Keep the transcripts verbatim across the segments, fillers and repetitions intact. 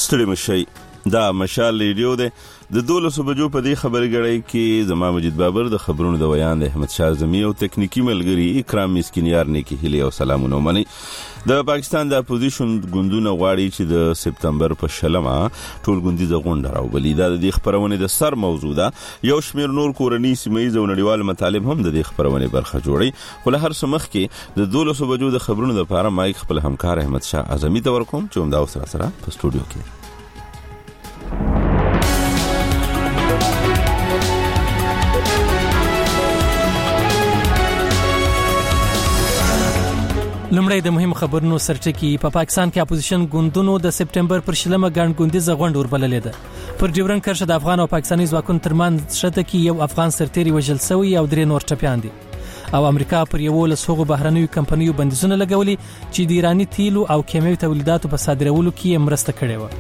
ستړي مشي دا مشال ریډیو ده د دولسو بجو په دې خبرې غړې کې زما مجید بابر د خبرونو د ویان د احمد شاه زمي او تکنیکی ملګری اکرام مسکینیار نه کې هلي او سلامونه مني د پاکستان د اپوزیشن ګوندونه غواړي چې د سپتمبر په شلمه ټول ګوندیزه غونډه راوبلي دا د خبرونه د سر موضوع ده یو شمیر نور کورنی سیمایي او نړیوال مطالب هم د خبرونه برخه جوړي خو له هر څه مخکې د دولسو بجو د خبرونو لپاره مایک خپل همکار احمد شاه اعظمي ته ورکوم چې هم دا سره سره په سټوډیو کې لمړی د مهم خبرونو سرټکی په پا پاکستان کې اپوزیشن ګوندونو د سپټمبر پر شلمه ګڼ ګوندیزه غونډه وربللې ده پر ډیورن کرښه د افغان او پاکستاني ځواکونو ترمنځ شته کې یو افغان سرتیری وژل شوی او درې نور ټپیان دي او امریکا پر یو لسغه بهرنیو کمپنیو بندیزونه لګولي چې د ایرانی تیلو او کیمیاوي تولیداتو په صادرولو کې مرسته کړې و.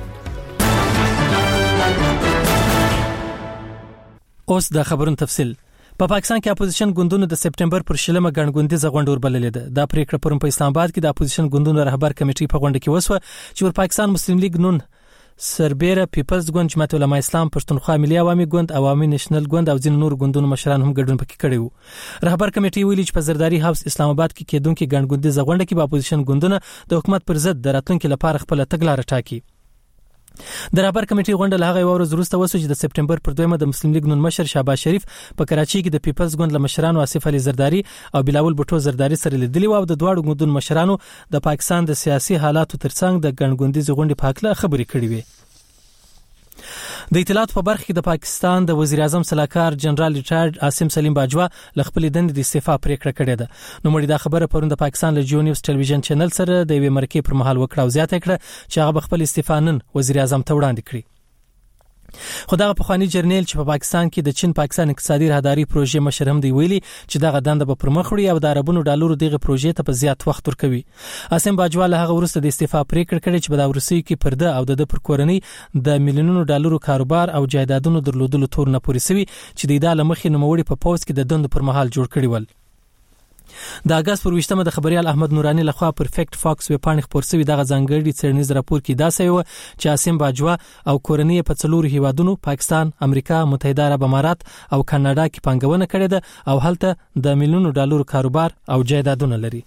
اوس د خبرونو تفصیل. په پا پاکستان کې اپوزیشن ګوندونو د سپټمبر پر شلمه ګڼ ګوندیزه غونډه وربللې ده. دا پریکړه پرون په اسلام آباد کې د اپوزیشن ګوندونو رهبر کمیټې په غونډه کې وسوه چې ور پاکستان مسلم لیگ نون سربېره پیپلز ګوند جماعت علماء اسلام پښتونخوا ملي عوامي ګوند عوامي نېشنل ګوند او ځینې نور ګوندونو مشران هم ګډون پکې کړي وو. رهبر کمیټې ویلي چې په زرداری هاوس اسلام آباد کې کېدونکې ګڼ ګوندیزه غونډه کې به اپوزیشن ګوندونه د حکومت پر ضد د راتلونکي لپاره خپل تګلارې ټاکي. د رهبر کمیټې غونډه له هغه ورځ وروسته وسو چې د سپټمبر پر دویمه د مسلم لیگ نون مشر شهباز شریف په کراچۍ کې د پیپلز ګوند له مشرانو آصف علي زرداری او بلاول بټو زرداری سره لیدلي او د دواړو ګوندونو مشرانو د پاکستان د سیاسي حالاتو ترڅنګ د ګڼ ګوندیزې غونډې په اړه خبرې کړې وې. د اطلاعات په برخه کې د پاکستان د وزیر اعظم صلاحکار جنرال ریټایرډ عاصم سلیم باجوا ل خپل دند د استعفا پریکړه کړې ده. نو مړي دا خبره پرون د پاکستان له جیو نیوز ټلویزیون چینل سره د وی مرکې پر مهال وکړه او زیاته کړه چې هغه خپل استعفا نن وزیر اعظم ته وړاندې کړي. خدای په خواني جرنیل چې په پاکستان کې د چین پاکستان اقتصادي راهداري پروژې مشر هم دی ویلي چې دغه دنده به پر مخ وړي او د عربونو ډالرو دغه پروژې ته په زیات وخت ورکوي. عاصم باجوا له هغه ورسته د استعفا پریکړه کړې چې په دا ورسي کې پرده او د پر کورنۍ د میلیونونو ډالرو کاروبار او جایدادونو درلودلو تور نه پوري سوي چې د اداره مخې نوموړي په پوز کې د دند پر مهال جوړ کړي ول. د اگست پر وشتمه د خبريال احمد نورانی لخوا پرفیکټ فاکس وی پاڼې خبر شوی دغه ځانګړي څېړنیز راپور کې دا سوی چې عاصم باجوا او کورنۍ په څلورو هیوادونو پاکستان، امریکا متحده عرب امارات او کاناډا کې پانګونه کړې ده او هلته د میلیونونو ډالرو کاروبار او جایدادونه لري.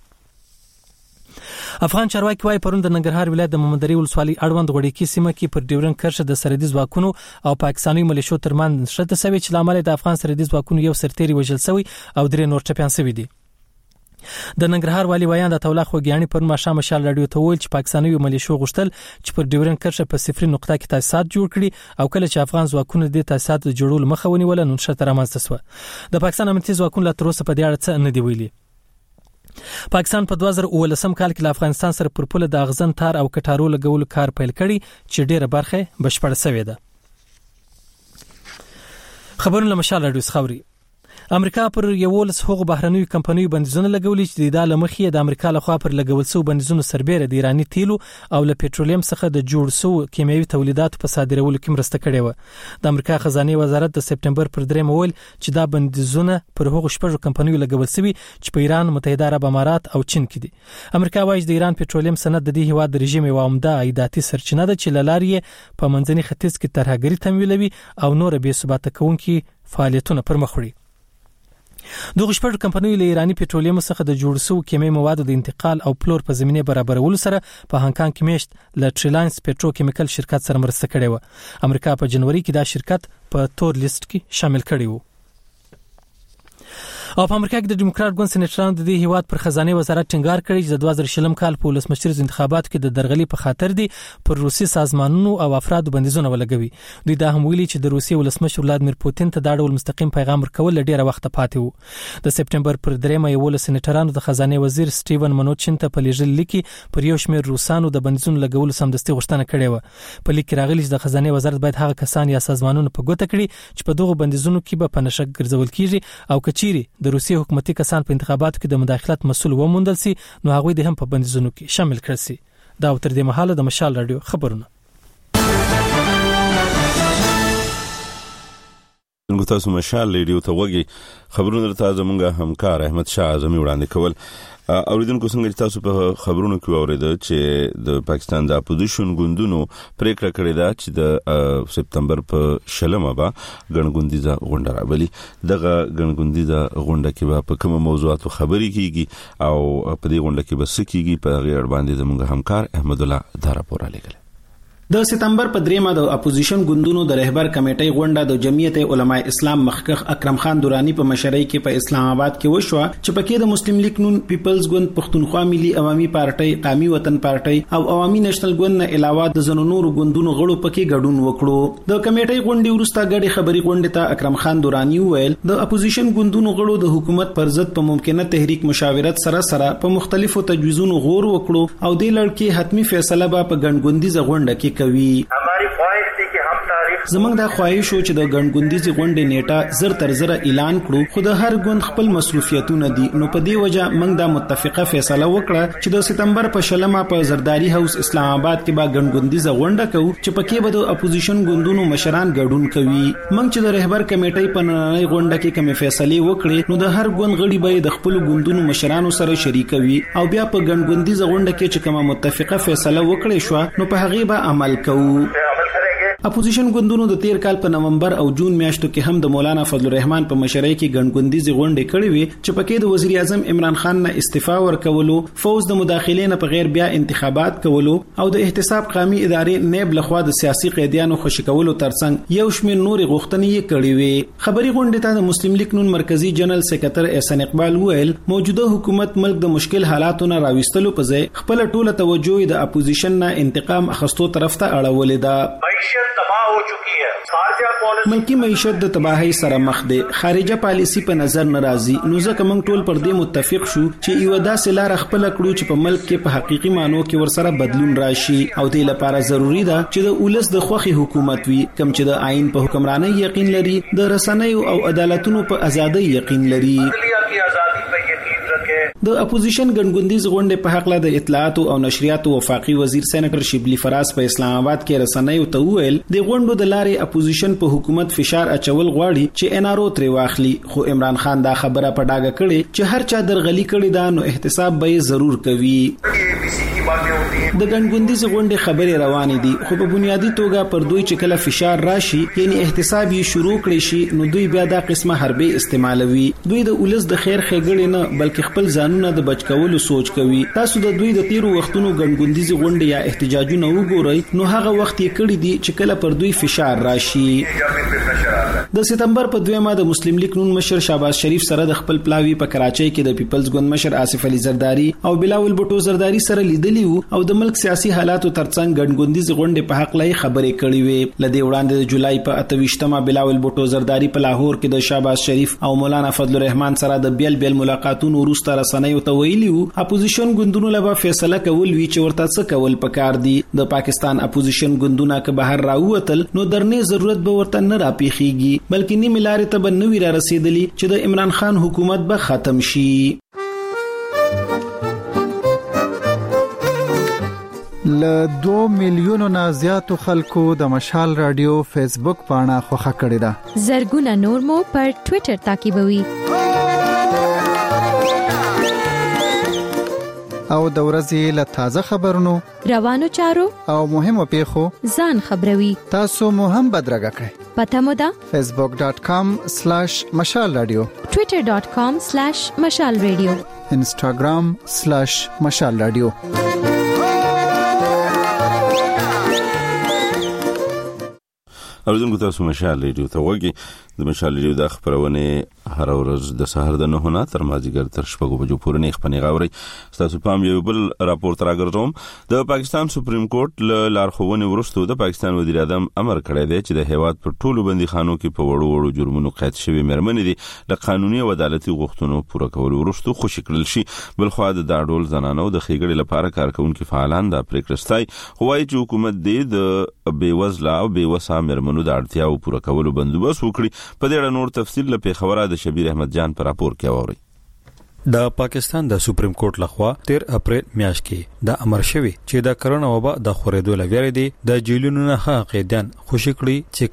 افغان چارواکي وايي پرون د ننګرهار ولایت د محمد علي ولسوالۍ اړوند غوړیکی سیمه کې پر ډیورن کرښه د سرحدي ځواکونو او پاکستاني ملیشو ترمنځ شته سوي چې لامل د افغان سرحدي ځواکونو یو سرتیری وژل شوی او درې نور ټپیان شوي دي. د ننګرهار والی ویان د تولا خوګیانی پر ماشه مشال رادیو ته ویل چې پاکستاني ملیشو غوښتل چې پر ډیورن کرښه په صفري نقطه کې تاسیسات جوړ کړي او کله چې افغان ځواکونو د تاسیسات جوړول مخه ونیول نو شته رامنځته شو. د پاکستان امنیتي ځواکونو لا تر اوسه په دې اړه څه نه دی ویلي. پاکستان په دوه زره اوولسم کال کې له افغانستان سره پر پوله د اغزن تار او کټارو لګولو کار پیل کړي چې ډیره برخه بشپړه شوې ده. خبرونه له مشال رادیو خبري. امریکا پر یولس هغو بهرنیو کمپنیو بندیزونه لګولي چې د داله مخې د امریکا لخوا پر لګول شو بندیزونه سربېره د ایرانی تیلو او له پېټرولیم څخه د جوړ شو کیمیاوي تولیداتو په صادرولو کې مرسته کړې و. د امریکا خزانه وزارت د سپټمبر پر درې مول چې دا بندیزونه پر هغو شپږو کمپنیو لګول شوي چې په ایران، متحده عرب امارات او چین کې دي. امریکا وايي د ایران پېټرولیم صنعت د دې هیواد د رژیم یو عمده عایداتي سرچینه ده چې لارې په منځني ختیځ کې ترهګري تمویلوي او نور بې ثباته کوونکي فعالیتونه پر مخ وړي. دغه شپږ کمپنیو له ایرانی پېټرولیم څخه د جوړ شو کیمیاوي موادو د انتقال او پلور په زمینه برابرولو سره په هانګ کانګ کې میشت له ټریلاینز پېټروکیمیکل شرکت سره مرسته کړې و. امریکا په جنوري کې دا شرکت په تور لیست کې شامل کړی و. او په امریکا کې د ډیموکرات ګوند سېنیټرانو د دې هیواد پر خزانه وزارت ټینګار کړی چې د دوه زره شلم کال په ولسمشریز انتخاباتو کې د درغلي په خاطر دي پر روسي سازمانونو او افرادو بندیزونه ولګوي. دوی دا هم ویلي چې د روسي ولسمشر ولادمیر پوتین ته دا ډول مستقیم پیغام ورکول ډیره وخت پاتې وو. د سپټمبر پر دریمه یو ول سېنیټرانو د خزانه وزیر سټیون منوچین ته په لیږل لیکي پر یو شمېر روسانو د بندیزونو لګولو سمدستي غوښتنه کړې و. په لیک کې راغلي چې د خزانه وزارت باید هغه کسان یا سازمانونه په ګوته کړي چې په دغه بندیزونو کې به په نشک ګرځول کیږي او کچيري د روسي حکومتي کسان په انتخاباتو کې د مداخلت مسؤل وموندل سي نو هغه د هم په بندیزونو کې شامل کړي سي. دا تر دې مهاله د مشال رادیو خبرونه. اوریدونکو تاسو مشال ریډیو ته وګورئ. خبرونه تر زمونږه همکار احمد شاه اعظمي وړاندې کول. اوریدونکو څنګه تاسو په خبرونو کې اوریدل چې د پاکستان د اپوزیشن ګوندونو پریکړه کړې ده چې د سپتمبر په شلمه به ګڼګوندیزه غونډه راولي. دغه ګڼګوندیزه غونډه کې به په کومه موضوعاتو خبرې کیږي او په دې غونډه کې به څه کیږي په غیر باندې زموږ همکار احمد الله دا راپور رالیږي. د سپتمبر په دریمه د اپوزیشن ګوندونو د رهبر کمیټې غونډه د جمعیت علماء اسلام مخکخ اکرم خان دورانی په مشرۍ کې په اسلام آباد کې وشوه چې پکې د مسلم لیگ نون پیپلز ګوند، پښتونخوا ملي عوامي پارټي، قومي وطن پارټي او عوامي نېشنل ګوند نه علاوه د زنو نورو ګوندونو غړو پکې ګډون وکړو. د کمیټې غونډې وروسته غړي خبري غونډې ته اکرم خان دورانی ویل د اپوزیشن ګوندونو غړو د حکومت پر ضد په ممکنه تحریک مشاورت سره سره په مختلفو تجویزونو غور وکړو او د لړ حتمی فیصله به په ګڼګوندیزه غونډه کې کوي. زمونږ دا خواهش شو چې د ګڼګوندیزي غونډې نیټه زر تر زر اعلان کړو، خو د هر ګوند خپل مصروفیتونه دي، نو په دې وجه موږ دا متفقه فیصله وکړه چې د سپتمبر په شلمه په زرداری هاوس اسلام آباد کې به ګڼګوندیزه غونډه کوو چې پکې به د اپوزیشن ګوندونو مشران ګډون کوي. موږ چې د رهبر کمیټې په نننۍ غونډه کې کومې فیصلې وکړې نو د هر ګوند غړي به د خپل ګوندونو مشرانو سره شریکوي او بیا په ګڼګوندیزه غونډه کې چې کومه متفقه فیصله وکړې شو نو په هغه به عمل کوو. اپوزیشن ګوندونو د تیر کال په نومبر او جون میاشتو کې هم د مولانا فضل الرحمن په مشرۍ کې ګڼګوندیزي غونډې کړې وي چې پکې د وزیر اعظم عمران خان نه استعفا ورکولو، فوز د مداخلې نه په غیر بیا انتخابات کولو او د احتساب قومي ادارې نیب لخوا د سیاسي قیدیانو خوشی کولو ترڅنګ یو شمېر نورې غوښتنې یې کړې وي. خبري غونډې ته د مسلم لیگ نون مرکزی جنرال سکرټر احسان اقبال ویل موجوده حکومت ملک د مشکل حالاتو نه راوستلو په ځای خپل ټوله توجه د اپوزیشن نه انتقام اخستو طرف ته اړولې ده. معیشت تباہ ہو چکی ہے، خارجہ پالیسی ملکی معیشت د تباہی سره مخ ده، خارجه پالیسی په نظر ناراضي. نو ځکه موږ ټول پر دې متفق شو چې یو داسې لار خپل کړو چې په ملک کې په حقيقي معنی کې ورسره بدلون راشي او دې لپاره ضروری ده چې د اولس د خوخي حکومت وي کوم چې د آئین په حکمرانۍ یقین لري، د رسنیو او عدالتونو په ازادۍ یقین لري. د اپوزیشن ګڼګوندیز غونډې په حق له د اطلاعات او نشریات وفاقي وزیر سېنیټر شبلی فراز په اسلام آباد کې رسنیو ته ویل د غونډو د لارې اپوزیشن په حکومت فشار اچول غواړي چې ان ار او تری واخلي، خو عمران خان دا خبره په ډاګه کړي چې هر چا درغلي کړي دا نو احتساب به ضرور کوي. د ګڼګوندیز غونډې خبرې روانې دي خو په بنیادی توګه پر دوی چې کله فشار راشي یعنی احتساب یې شروع کړي شي نو دوی بیا دا قسمه حربي استعمالوي. دوی د اولس د خیر ښېګړې نه بلکې خپل ځانونه د بچ کولو سوچ کوي. تاسو د دوی د تیرو وختونو ګڼګوندیز غونډې یا احتجاجونه وګورئ نو هغه وخت یې کړی دي چې کله پر دوی فشار راشي. د سپتمبر په دویمه د مسلم لیگ نون مشر شهباز شریف سره د خپل پلاوی په کراچۍ کې د پیپلز ګوند مشر آصف علي زرداری او بلاول بوټو زرداری سره لیدلی وو او د ملک سیاسي حالاتو ترڅنګ ګڼګوندیز غونډې په حق لای خبرې کړې وې. لدې وړاندې د جولای په اتويشتمه بلاول بوټو زرداری په لاهور کې د شهباز شریف او مولانا فضل الرحمن سره د بیل بیل ملاقاتونو وروسته رسنیو ته ویلي وو اپوزیشن ګوندونو لپاره فیصله کول وی چې ورته څه کول پکار دي. د پاکستان اپوزیشن ګوندونه که بهر راووتل نو درنې ضرورت به ورته نه راپېخيږي بلکې نیمه لارې ته به نوی را رسیدلی چې د عمران خان حکومت به ختم شي. ل دو میلیونو نه زیاتو خلکو د مشال رادیو فیسبوک پاڼه خوښه کړې ده. زرګونه نور مو پر ټوئیټر تعقیبوي او د ورځې له تازه خبرونو روانو چارو او مهمو پیښو ځان خبروي. تاسو مو هم بدرګه کړئ. پته مو ده facebook dot com slash mashal radio twitter dot com slash mashal radio instagram slash mashal radio. اوریدونکو تاسو مشال ریډیو ته وګورئ. د مشال ریډیو د خبرونه هر ورځ د سحر د نه نه تر مازیګر تر شپږو بجو پورې نه خپنې غاوري. تاسو پام یو بل راپورټ راګرځوم. د پاکستان سپریم کورټ ل لارښوونې ورستو د پاکستان وزیر اعظم امر کړی دی چې د هیواد پر ټولو بندیخانو کې په وړو وړو جرمونو قید شوی مېرمنې دي د قانوني او عدالتي غوښتنو پوره کولو ورستو خوشی کړل شي. بل خو د داډول زنانو د خېګړې لپاره کارکونکو فعالان د پریکړستای هوای چې حکومت دې د بیوزلا او بیوسا مېرمنو د اړتیاو پوره کولو بندوبست وکړي. په دې اړه نور تفصیل له خبره د شبیر احمد جان پر راپور کې اوري. د پاکستان د سپریم کورټ لخوا تیر اپریل میاشت کې د امر شوی چې د کرونا وبا د خورېدو لویری دي د جیلونو نه قیدیان خوشی کړي چې کم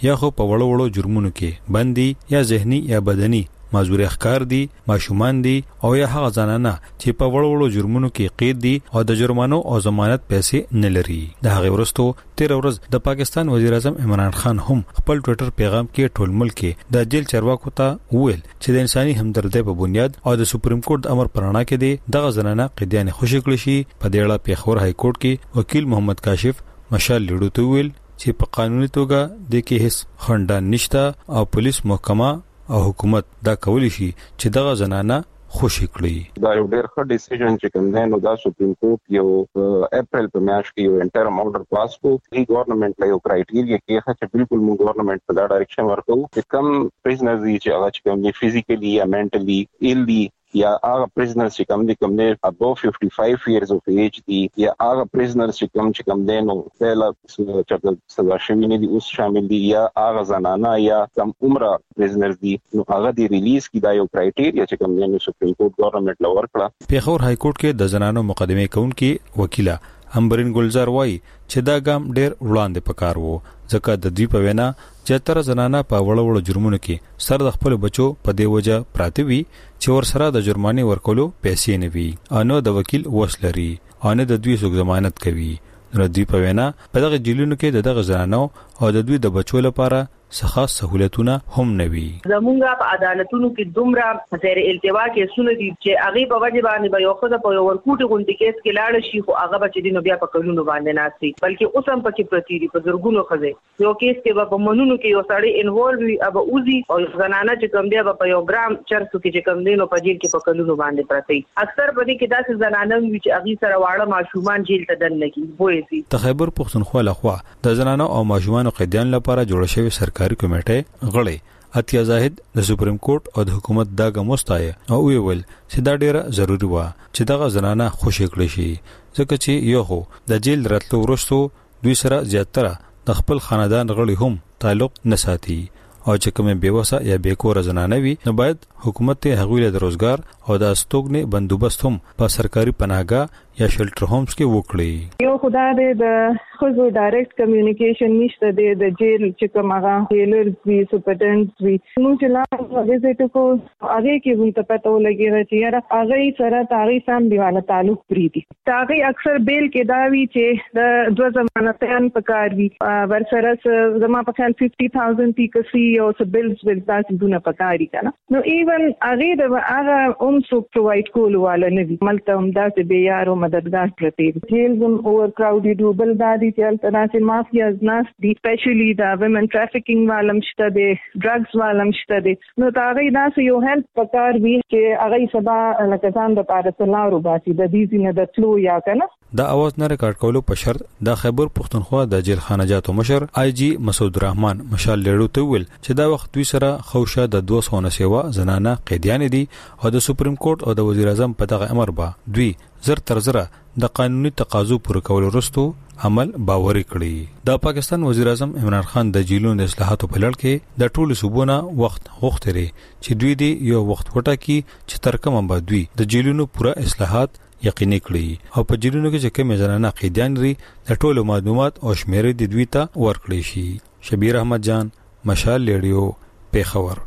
یا خو په وړو وړو جرمونو کې بندي یا ذهني یا بدني معذور احکار دي ماشومان دي او یا هغه ځانانه چې په وړو وړو جرمونو کې قید دي او د جرمانو او ضمانت پیسې نه لري. د هغه ورستو تیر ورځ د پاکستان وزیر اعظم عمران خان هم خپل ټوئیټر پیغام کې ټول ملک کې د جیل چارواکو ته وویل چې د انساني همدردۍ په بنیاد او د سپریم کورټ د امر پرانا کې دي دغه ځانانه قیدیان خوشی کړی شي. په دې اړه پیښور های کورټ کې وکیل محمد کاشف مشال لیډو ته ویل چې په قانوني توګه د کې هیڅ خنډ نشته او پولیس محکمه او حکومت دا کولی شي چې دغه زنانه خوشی کړي. دا یو ډېر ښه ډیسیژن چې کوم دی نو دا سپریم کورټ یو اپریل په میاشت کې یو انټرم آرډر پاس کړ. ری ګورنمنت له یو کرایټیریا کې چې بالکل موږ ګورنمنت په دا ډایرکشن ورکو چې کم پریزنرز چې هغه چې کوم دي فزیکلی یا منټلی ایل دي یا هغه پریزنرز چې کوم دي کوم دي ابو fifty-five years of age دي یا هغه پریزنرز چې کوم چې کوم دي نو پهلا چې سزا شوی نه دي اوس شامل دي یا هغه زنانه یا کم عمره پریزنرز دي نو هغه دی ریلیز کی دا یو کرایټیریا چې کوم دي سپریم کورټ ګورنمنت لور کړه. پیښور های کورټ کې د زنانو مقدمه کوونکي وکیله امبرین ګلزار وایي چې دا ګام ډېر وړاندې پکار وو ځکه د دوی په وینا چې تر زنانه په وړو وړو جرمونو کې سر د خپل بچو په دی وجه پراته وي چې ور سره د جرمانه ورکولو پیسې نه وي انو د وکیل وسلري ان د دوی څوک ضمانت کوي. نو دوی په وینا په دغه جیلونو کې دغه زنانو او د دوی د بچو لپاره څخه سہولتونه هم نوي. زمونږه په عدالتونو کې دومره زیر التوا کې سونه دي چې هغه په وجه باندې به یو خدای په یو ورکوټي غونډې کې اس کې لاړ شي خو هغه بچی دي نو بیا په کلونو باندې ناسي بلکې اوس هم پکې پرتی دي په زرګونو خزه یو کیس کې په منونو کې یو سړی انوالو وي اب اوزي او زنانه چې کوم بیا په یو ګرام چرسو کې چې کوم دي نو په جیل کې په کلونو باندې پرتی. اکثر په دې کې داسې زنانه وي چې هغه سره واړه ماشومان جیل ته دن لګي بوې سي. د خیبر پښتونخوا لخوا د زنانو او ماشومان قیدیان لپاره جوړ شوی سرکاري کمیټه غړي اتیا زاهد د سپریم کورټ او د حکومت دا ګمستای او ویل چې دا ډیره ضروری و چې دغه زنانه خوشی کړي شي ځکه چې یو هو د جیل راتلو ورستو دوی سره زیاتره د خپل خاندان غړي هم تعلق نه ساتي او چې کومه بیوسه یا بیکور زنانه وي نو باید حکومت ته هغوی له روزګار او د استوګنې بندوبست هم په سرکاري پناهګاه یا شیلټر هومز کې وکړي. یو خدای د خو ډایرکټ کمیونیکیشن نشته د جیل چې کوم هغه جیلرز وی سپرډنټ وی نو چې لا ویزټ کو هغه کې وي ته پته ولګي چې یاره هغه سره تاریخ سم دیواله تعلق پریدي هغه اکثر بیل کې دا وی چې د دوه ضمانتيان پکار وی ور سره زما په خیال fifty thousand تیکسي او سبلز ول تاسو دونه پکاري کنه نو ایون هغه د هغه اوم سو پرووایډ کول والا نه وی ملته هم داسې به یارو مددگار پرته جیل زم اوور کراودډ ډوبل دادي چې التناسي مافیاز ناس دي سپیشلی دا ویمن ټرافیکینګ والم شته دي ډرګز والم شته دي نو دا غي ناس یو هیلپ پکار وی چې هغه سبا لکه ځان د پاره تلارو باسي د دې نه د تلو یا کنه. دا اواز نه ریکارډ کولو په شرط د خیبر پښتونخوا د جیل خانجاتو مشر آی جی مسعود رحمان مشال لیړو ته ویل چې دا وخت دوی سره خوشه د دوه سوه نسوا زنانه قیدیان دي او د سپریم کورټ او د وزیر اعظم په دغه امر با دوی زر تر زره د قانوني تقاضو پوره کول وروسته عمل باوري کړی. د پاکستان وزیر اعظم عمران خان د جیلونو د اصلاحاتو په لړ کې د ټولو صوبونو وخت غوښتري چې دوی دی یو وخت وټا کی چې تر کومه به دوی د جیلونو پوره اصلاحات یقیني کړی او په جیلونو کې چې کوم زنانه قیدیان لري د ټولو معلومات او شمیرې د دوی ته ورکړي شي. شبیر احمد جان مشال لیډیو پیښور.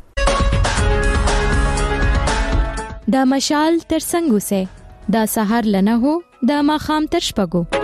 دا مشال تر څنګه سه دا سحر لنه هو دا ما خام تر شپګو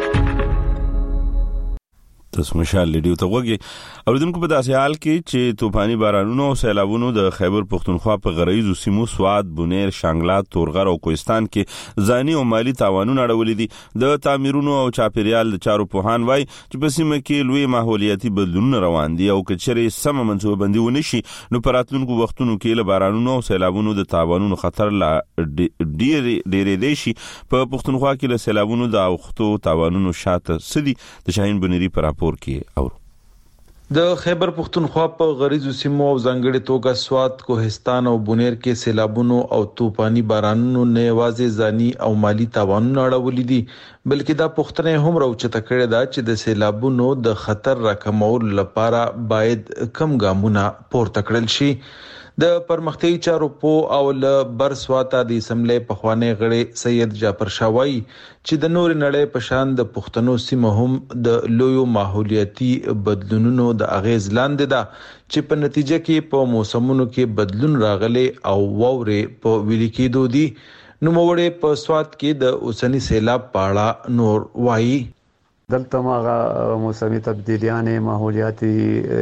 تاسو مشال لیډیو ته وګورئ اوریدونکو په داسې حال کې چې طوفاني بارانونو او سیلابونو د خیبر پښتونخوا په غرایزو سیمو سواد بونیر شانګلا تورغر او کوهستان کې ځاني او مالی تاوانونه اړولې دي. د تعمیرونو او چاپیریال د چارو پوهان وای چې په سیمه کې لوی ماحولیاتي بدلونونه روان دي او کچري سم منصوبه بندي ونشي نو پراتلونکو وختونو کې له بارانونو او سیلابونو د تاوانونو خطر لا ډیر ډیر دی شي. په پښتونخوا کې له سیلابونو د اوختو تاوانونو شاته سدي د شاهین بنيري پر کې اور د خیبر پښتونخوا په غریزو سیمو او ځنګړې توګه سواد کوهستان او بونیر کې سیلابونو او طوفاني بارانونو نه یوازې ځاني او مالی تاوانونه اړولې دي بلکې دا پوښتنه هم راوچته کړې ده چې د سیلابونو د خطر راکمولو لپاره باید کم ګامونه پورته کړل شي. د پرمختیايي چارو په او له برسواته د اسمبلی په خوانه غړي سید جعفر شاوی چې د نور نړۍ په شان د پښتنو سیمه هم د لویو ماحولیاتي بدلونونو د اغیز لاندې ده چې په نتیجه کې په موسمونو کې بدلون راغلي او وورې په ویل کېدو دي. نو موړې په سواد کې د اوسنی سیلاب پاړه نور وایي. دلته ماغه موسمي تبدیلیاں ماحولیاتي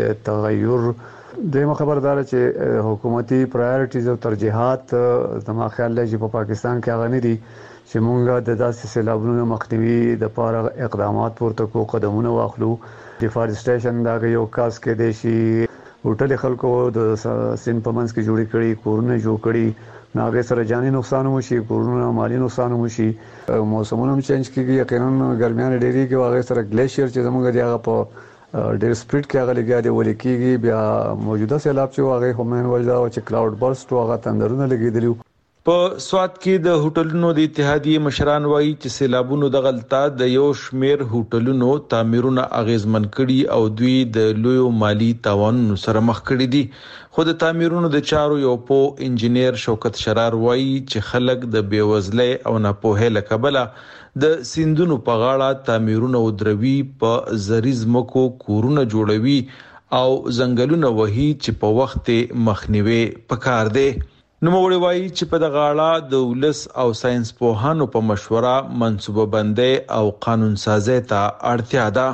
تغیر دغه خبردار چې حکومتي پرایورټیز او ترجیحات زما خیال دی چې په پاکستان کې هغه نه دي چې مونږه د داسې سیلابونو مخنیوي د لپاره اقدامات پورته کو قدمونه واخلو. ډیفارسټیشن دا یو کاس کې دی چې هوټل خلکو د سین په منځ کې جوړی کړي کورونه جوړ کړي ناګه سره جاني نقصان وشي کورونه مالی نقصان وشي. موسمونه چینج کیږي یقینا ګرمیان ډیری کې واغې سره ګلیشیر چې زموږ دی هغه په ډېر سپیډ کې هغه لګیا دی ولیکيږي بیا موجوده سیلاب چې هغه همن وجدا او چې کلاود برست هغه تندرونه لګیدلی. په سواد کې د هوټلونو د اتحادیې مشران وایي چې سیلابونو د غلطه د یو شمیر هوټلونو تعمیرونه اغیزمن کړي او دوی د لوی مالی تاوانونو سره مخ کړي دي. خو د تعمیرونو د چارو یو په انجنیر شوکت شرار وایي چې خلک د بیوزلۍ او ناپوهۍ له کبله د سیندونو په غاړه تعمیرونه ودروي په زریز مکو کورونه جوړوي او ځنګلونه وهي چې په وخت مخنیوي پکار دی. نو موږ وایي چې په د غاړه د ولس او ساينس پوهانو په مشوره منصوبه بندي او قانون سازي ته اړتیا ده.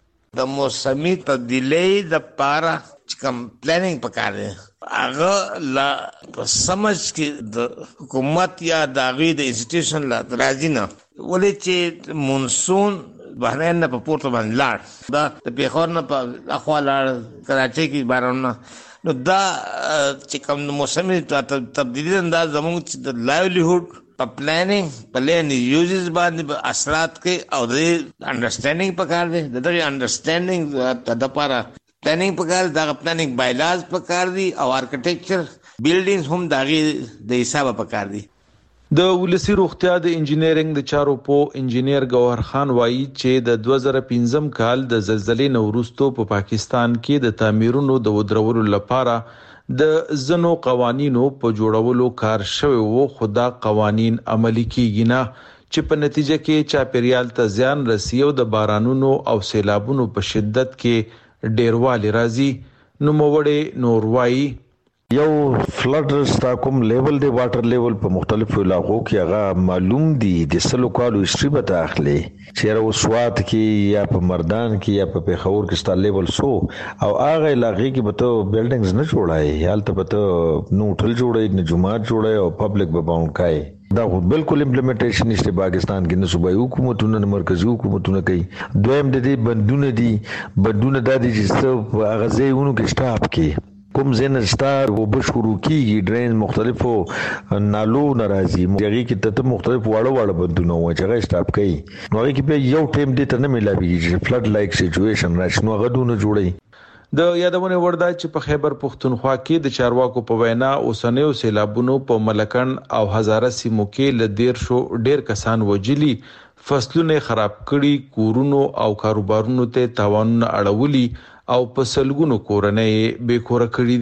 د موسمي تبدیلی د پاره چې کوم پلانینګ پکار دی هغه لا سمجھ کې د حکومت یا د غوی د انسټیټیوشن لا راځي نه ولې چې مونسون بحرین نه په پورته باندې لاړ دا د پیښور نه په اخوا لاړ کراچۍ کې بارونه نو دا چې کوم موسمي تبدیلی دا زموږ د لایولیهود په پلانینګ په لین یوزز باندې اثرات کې او د انډرستانډینګ پکار دی د دې انډرستانډینګ د لپاره پلانینګ پکار دا پلانینګ بایلاز پکار دي او ارکیټیکچر بیلډینګز هم دغه د حساب پکار دي. د ولسی روغتیا د انجینرینګ د چارو په انجینیر گوهر خان وایي چې د دوه زره پنځم کال د زلزلې نورستو په پا پاکستان کې د تعمیرونو د ودرولو لپاره د زنو قوانینو په جوړولو کار شوی وو خو دا قوانین عملي کیږي نه چې په نتیجه کې چاپیریال ته زیان رسي او د بارانونو او سیلابونو په شدت کې ډیروالی راځي. نو موړې نور وایي یو فلډ ستا کوم لیول دی واټر لیول په مختلفو علاقو کې هغه معلوم دي د سلو کالو هیستوري به تاخلي چې راو سواد کې یا په مردان کې یا په پیښور کې ستا لیول سو او هغه علاقې کې به ته بلډینګز نه جوړای حالت به ته نو ټل جوړای نه جماعت جوړای او پبلک به باوند کای دا بالکل امپلیمنټیشن نشته پاکستان کې نه صوبایي حکومتونه نه مرکزی حکومتونه کوي. دویم د دې بندونه دي بندونه د دې چې هغه ځایونو کې سټاپ کې کوم زین ستار او بشورو کیږي ډرین مختلفو نالو ناراضي مګری کې ته مختلف واړه واړه بندونه و چې هغه سټاپ کوي نو هغه کې په یو ټیم دې ته نه ملایوي چې فلډ لایک سچويشن راشي نو غډونه جوړي. د یادونه وردا چې په خیبر پښتونخوا کې د چارواکو په وینا اوسنیو سیلابونو په ملکن او هزاره سیمو کې ل ډیر شو ډیر کسان وجلی فصلونه خراب کړي کورونو او کاروبارونو ته تاوانونه اړولي او په سلګونو کورنۍ به کور کړی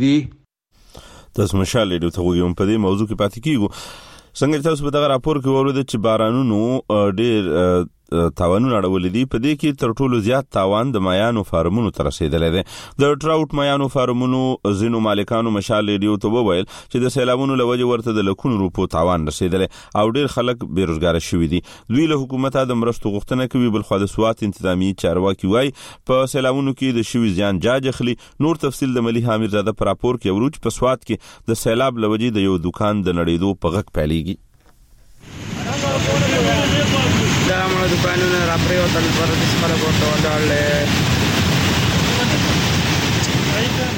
دي. تاسو مشال له ته وګورم په دې موضوع کې پاتې کیږو څنګه تاسو په دغه راپور کې ورود چې بارانونو ډیر تاوانونه اړولې دي په دې کې تر ټولو زیات تاوان د مایانو فارمونو تر رسیدلې ده. د ټراوټ مایانو فارمونو زینو مالکانو مشال ریډیو ته وویل چې د سیلابونو لوجه ورته د لکونو روپو تاوان رسیدلې او ډیر خلک بیروزګار شوي دي. دوی له حکومت د مرستو غوښتنه کوي بل خو د سواد انتظامی چارواکي وای په سیلابونو کې د شوي زیان جاج اخلي. نور تفصیل د ملي حامد زاده پر راپور کې وروج په سواد کې د سیلاب لوجه د یو دکان د نړیدو په غک پیلېږي. دا موږ دکانونه را پریوتل پر دې سره ورته ولاړل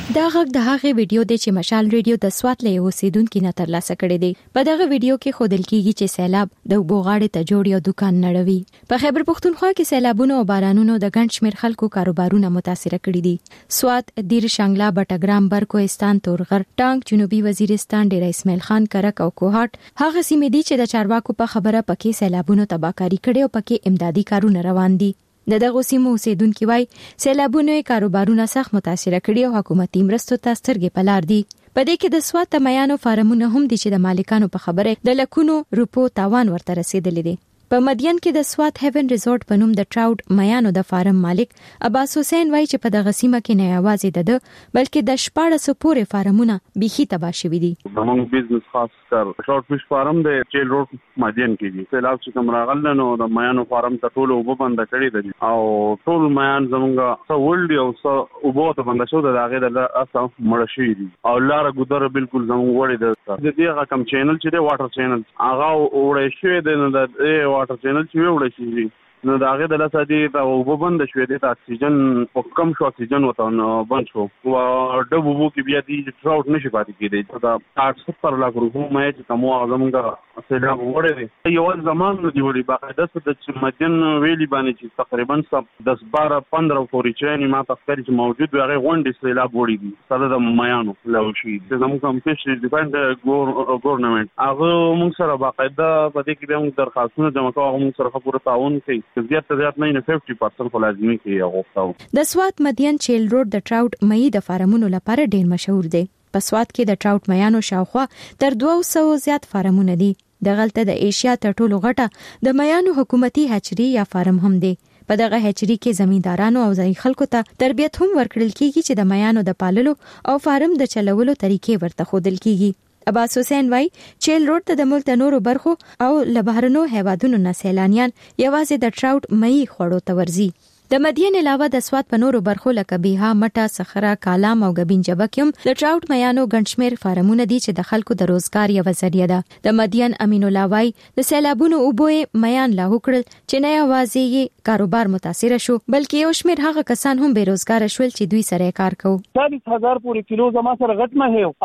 دا غږ د هغه ویډیو دی چې مشال ریډیو د سوات له اوسیدونکو نه ترلاسه کړی دی. په دغه ویډیو کې ښودل کیږي چې سیلاب د وبوغاړې ته جوړ یو دکان نړوي. په خیبر پښتونخوا کې سیلابونو او بارانونو د ګڼ شمېر خلکو کاروبارونه متاثر کړي دي. سوات، دیر شانګلا، بټګرام، برکوهستان، تورغر، ټانک، جنوبي وزیرستان، ډیر اسماعیل خان، کرک او کوهاټ هغه سیمې دي چې د چارواکو په خبره پکې سیلابونو تباکاری کړي او پکې امدادي کارونه روان دي. د دغه سیمو اوسیدونکو وای سیلابونو کاروبارونه سخت متاثر کړي او حکومتي مرستو ته سترګې په لار دي. په دې کې د سوات تمیانو فارمونه هم دي چې د مالکانو په خبره د لکونو روپو تاوان ورته رسیدلی دی. په مدین کې د سوات هیون ریزورټ په نوم د ټراوټ میانو د فارم مالک عباس حسین وای چې په دغه سیمه کې نه یوازې د بلکې د شپاړس پورې فارمونه بيخي تباه شوي دي. زموږ بزنس خاص کر شارټ فش فارم د چیل روډ مدین کې دي. سیلاب چې کوم راغل نو د میانو فارم ته ټول وب بند کړی دي او ټول میان زموږه سو ولډي او سو وب ته بند شو د هغه د اساس مړ شي دي او لار ګذر بالکل زموږ وړي د دې هغه کم چینل چې د واټر چینل هغه وړي شوی د واټر چینل چې وړي شي نو دا هغه د لاسه دي او وبند شوې د اکسیجن او کم شو اکسیجن وته نو بند شو او ډبو بو کې بیا دي ټراوټ نشي پاتې کېدی دا آठ ستر لک روپو مې چې کومه زمونږه سیلاب وړي دي یو زمان دی وړي باقاعده د مدین ویلي باندې چې تقریبا دس بارہ پندرہ پورې چې ما تفکر چې موجود وي هغه غونډې سیلاب وړي دي سره د میانو لوشي زموږ کوم فیشري ډیپند ګورنمنت هغه موږ سره باقاعده په دې کې به موږ درخواستونه جمع کوو موږ سره پوره تعاون کوي زیات زیات نه پنځه پرسنټ خو لازمي کې غوښتاو. د سوات مدین چیل روډ د ټراوټ مې د فارمونو لپاره ډیر مشهور دی. په سوات کې د ټراوټ میانو شاوخوا تر دوه سوه زیات فارمونه دي. د غلطه د ایشیا تر ټولو غټه د میانو حکومتي هچري یا فارم هم دی. په دغه هچري کې زمیندارانو او ځای خلکو ته تربیت هم ورکړل کیږي چې د میانو د پاللو او فارم د چلولو طریقې ورته خودل کیږي. عباس حسین وای چیل روډ ته د ملک د نورو برخو او لبهرنو هیوادونو نه سیلانیان یوازې د ټراوټ مې خوړو ته ورځي. د مدین علاوه د سوات په نورو برخو لکه بیها، مټه، صخره، کالام او غبین جبه کې د ټراوټ میانو ګڼشمیر فارمونه دي چې د خلکو د روزګار یو ذریعہ ده. د مدین امین الله وای د سیلابونو اوبوې میان لا وکړل چې نه یوازې کاروبار متاثر شو بلکې یو شمیر هغه کسان هم بیروزګار شول چې دوی سره کار کوي. چالیس هزار پورې کیلو زما سره غټ مه هیو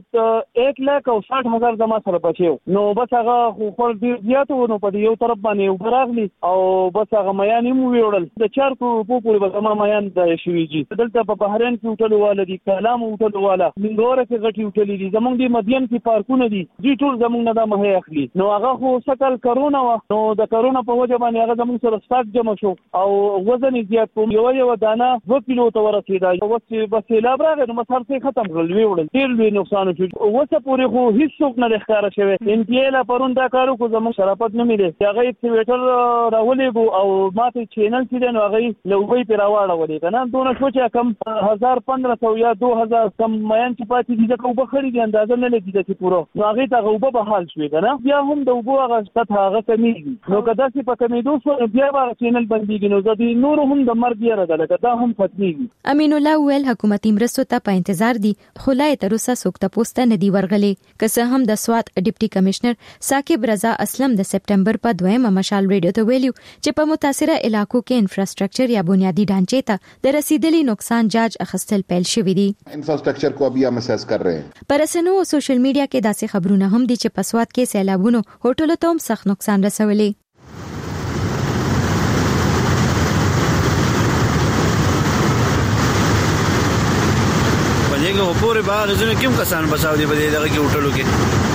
او یک لک او شاټ هزار زما سره بچیو نو بس هغه خو خور ډیر زیات و نو په یو طرف باندې وبراغلی او بس هغه میان یې مو ویوړل د چار کو په پورې زما میان د شویجی دلته په بحرین کې وټلو والا دي کلام وټلو والا منګوره کې غټي وټلې دي زمونږ د مدین کې پارکونه دي دي ټول زمونږ نه د مه اخلي نو هغه خو سکل کرونا و نو د کرونا په وجه باندې هغه زمونږ سره سټاک جمع شو او وزن زیات کوم یو یو دانه دو کیلو ته ورسېدا او بس سیلاب راغی نو مسار څخه ختم کړل وی وړل ډیر لوی نقصان شو اوسه پورې خو هیڅ څوک نه ښکارا شوی ان پی ال پرون دا کارو کو زمونږ شرافت نه میله هغه ایکټیویټر راولې او ماته چینل چې نو هغه لوبي پیراواړه ولې کنه دونه شو چې کم هزار پندرہ سو یا دو هزار کم میان چې پاتې دي چې په خړې دي اندازه نه لګي چې پورو نو هغه ته غوبه به حال شوی کنه بیا هم د وګو هغه سطح هغه کمیږي نو کدا چې په کمیدو سره بیا به چینل بنديږي نو ځدی نور هم د مرګ یې راځي کدا هم ختميږي. امین الله ویل حکومتي مرستو ته په انتظار دي خلای تر اوسه سوکته پوسټ نه دی ورغلي که څه هم د سوات ډیپټي کمشنر ثاقب رضا اسلم د سپټمبر په دویمه مشال ریډیو ته ویلو چې په متاثره علاقو کې انفراستراکچر یا بنیادی ढांचे ته د رسیدلي نقصان جاج اخستل پیل شوی دی. انفراستراکچر کو ابھی ہم اسیس کر رہے ہیں. پر اسنو او سوشل میډیا کې داسې خبرونه هم دي چې په سوات کې سیلابونو هوټلو ته هم سخت نقصان رسولي. پدېګه پورې باغ زونه کوم کسان بچاو دي په دغه کې هوټلو کې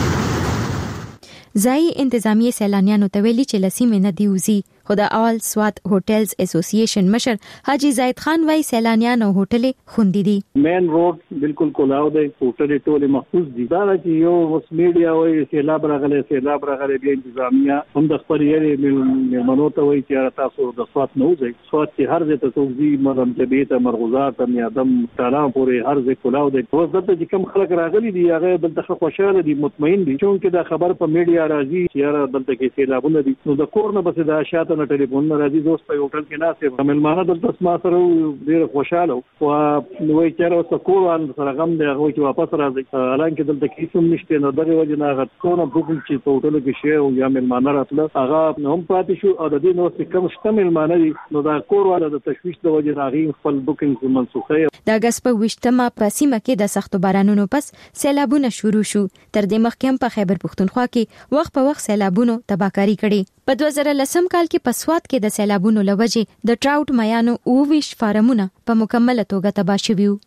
ځای انتظامی سیلانیانو ته ویلي چې لسیمه نه دی وزي خو د اول سوات هوټلز اسوسییشن مشر حاجی زید خان وای سیلانیان او هوټلې خوندې دي. مین روډ بالکل کولاو دی هوټلې ټول محفوظ دي دا چې یو وس میډیا وای سیلاب راغلی سیلاب راغلی بیا انتظامیه هم د خپل یې مېلمنو ته وای چې تاسو د سوات نه وځئ سوات کې هر ځای ته توزی مرم جبهه مرغوزات میادم تالام پورې هر ځای کولاو دی اوس دلته چې کوم خلک راغلي دي هغه دلته خوشاله دي مطمئن دي چې دا خبر په میډیا راځي چې دلته کې سیلابونه دي نو د کور نه بس د شاته نه ټلیفون راځي دوست په هوټل کې ناسې مېلمانه دلته ما سره ډېر خوشاله او نوې چیرې اوس کور سره غم دی هغه چې واپس راځي حالانکه دلته کیسه نشته نو دغه وجه نه غت کوم حکم چې په هوټل کې شی او یا مېلمانه راتله هغه هم پاتې شو او د دې نو څه کم شته مېلمانه دي نو دا کور والا د تشویش د وجه راغی خپل بوکینګ منسوخه د اگست په وشتمه په سیمه کې د سختو بارانونو پس سیلابونه شروع شو تر دې مخکې هم په خیبر پښتونخوا کې وخت په وخت سیلابونو تباکاری کړي په دوه زره لسم کال کې په سوات کې د سیلابونو لوجه د ټراوټ میانو او ویش فارمونه په مکمله توګه تباه شوي وو.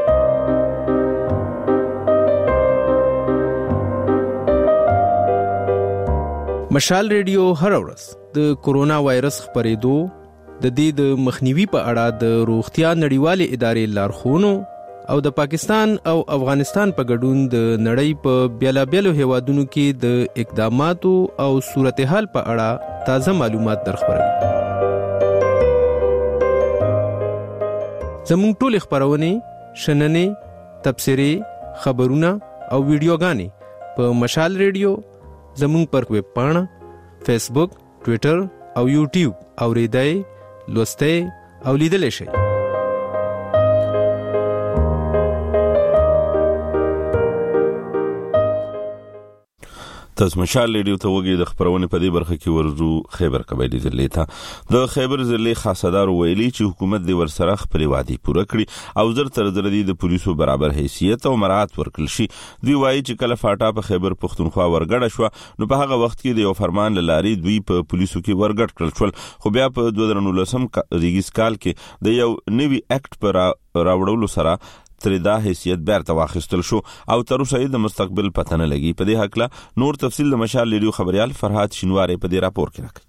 مشال ریډیو هر ورځ د کورونا وایرس خپرېدو د دې د مخنیوي په اړه د روغتیا نړیوالې ادارې لارښوونو او د پاکستان او افغانستان په ګډون د نړۍ په بیلابیلو هیوادونو کې د اقداماتو او صورتحال په اړه تازه معلومات درخبروي. زموږ ټول خبرونه شننې تبصرې خبرونه او ویډیوګانې په مشال ریډیو زموږ پر ویب پاڼه فیسبوک ټوئیټر او یوټیوب اوریدای لوستای او لیدل شي. تاسو مشال ریډیو ته وګورئ. د خبرونه په دې برخه کې ورزو خیبر قبایلی ضلع ته د خیبر ضلع خاصدار ویلي چې حکومت د ورسره خپل وعده پوره کړي او زر تر زر د پولیسو برابر حیثیت او مراعات ورکړل شي. دوی وایي چې کله فاټا په خیبر پښتونخوا ورګړه شو نو په هغه وخت کې د یو فرمان لاري دوی په پولیسو کې ورګړ کړل شول خو بیا په دوه زره نولسم ریګیس کال کې د یو نوي اکټ پر راوړلو سره تر دا حیثیت بیرته واخیستل شو او تر اوسه د مستقبل پته نه لګي. په دې حق لا نور تفصیل د مشال ریډیو خبريال فرحات شینواری په دې راپور کې راکړي.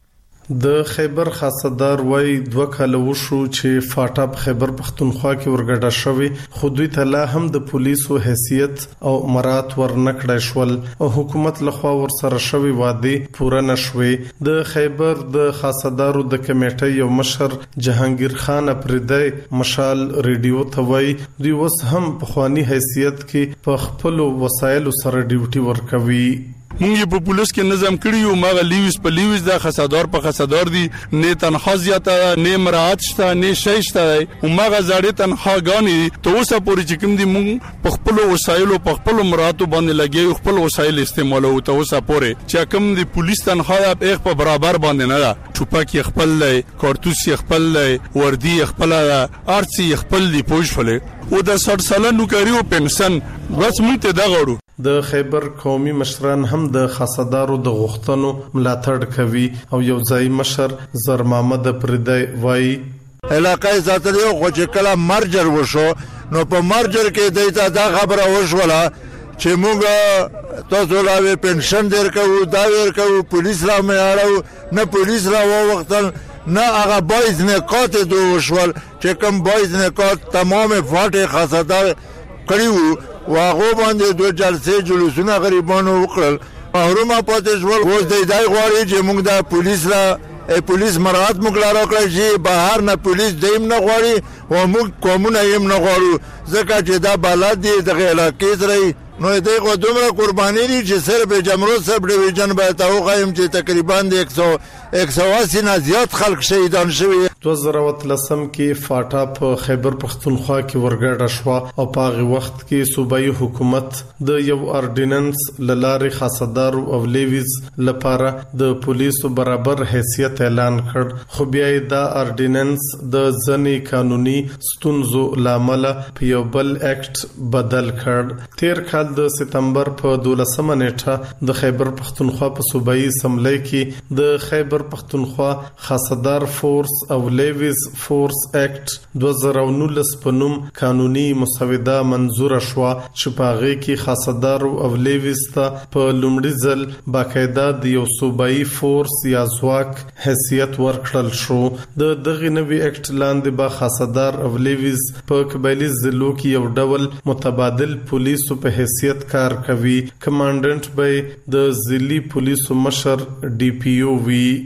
د خیبر خاصدار وای دوه کال وشو چې فاټا په خیبر پښتونخوا کې ورګډه شوی خو دوی ته لا هم د پولیسو حیثیت او مرات ورنکړای شول او حکومت لخوا ورسره شوی وعده پوره نشوي. د خیبر د خاصدارو د کمیټې یو مشر جهانگیر خان پردای مشال ریډیو ته وای دوی وس هم په خواني حیثیت کې په خپل وسایل سره ډیوټي ورکوي. مونږ په پولیس کې نظم کړیو ماغه لیوس په لیوس د خاصدار په خاصدار دي نه تنخواه زیاته نه مراعات شته نه شي شته او ماغه زړې تنخواهګانی ته اوسه پورې چې کوم دي مونږ په خپل وسایل او په خپل مراتو باندې لګي خپل وسایل استعمالو ته اوسه پورې چې کوم دي پولیس تنخواه په په برابر باندې نه ده چوپک خپل لای کارتوس خپل لای وردی خپل ارسي خپل دی پوښفله او د سړ ساله نوکریو پنشن بس مونږ ته دا غواړو. د خیبر قومي مشران هم د خاصدارو د غوښتنو ملاتړ کوي او یو ځای مشر زر محمد پردای وای علاقې ساتلو خو چې کله مرجر وشو نو په مرجر کې دیتا دا خبره وشوله چې موږ تاسو لا پنشن درکو دا ورکو پولیس را مېاړو نه پولیس را وختل نه هغه بایز نه کات دو وشول چې کوم بایز نه کات تمام فاټه خاصدار کړیو واغه باندې دوه جلسې جلوسونه غریبانو وکړل محرومه پاتې شول. اوس د دای غواړي چې موږ د پولیس را پولیس مراعات موږ لاره کړی چې بهر نه پولیس دیم نه غواړي او موږ کومونه یې نه غواړو ځکه چې دا بلد دي د علاقې سره نو دې کو دومره قرباني دي چې صرف جمهوریت سب ډیویژن به تاو قایم چې تقریبا د یک سو اسی نه زیات خلک شهیدان شوي. دوه زره لسم کې فاټا په خیبر پښتونخوا کې ورګړه شو او په هغه وخت کې صوبایي حکومت د یو اورډیننس لاره خاصدار او لیویز لپاره د پولیسو برابر حیثیت اعلان کړ خو بیا دا اورډیننس د ځنی قانوني ستونزو لامل په یو بل اکټ بدل کړ. تیر کال د سپتمبر په دولسمه نیټه د خیبر پښتونخوا په صوبایي اسمبلی کې د خیبر پښتونخوا خاصدار فورس او لیویز فورس اکټ دوه زره نولس په نوم قانوني مسوده منزور شو چې په هغه کې خاصدار او لیویز ته په لومړي ځل باقاعده د یو صوبایي فورس یا ځواک حیثیت ورکړل شو. د دغه نوي اکټ لاندې به خاصدار او لیویز په قبایلی ضلعو کې یو ډول متبادل پولیسو په حیثیت کار کوي. کمانډنټ به د ضلعي پولیسو مشر ډي پی او وی.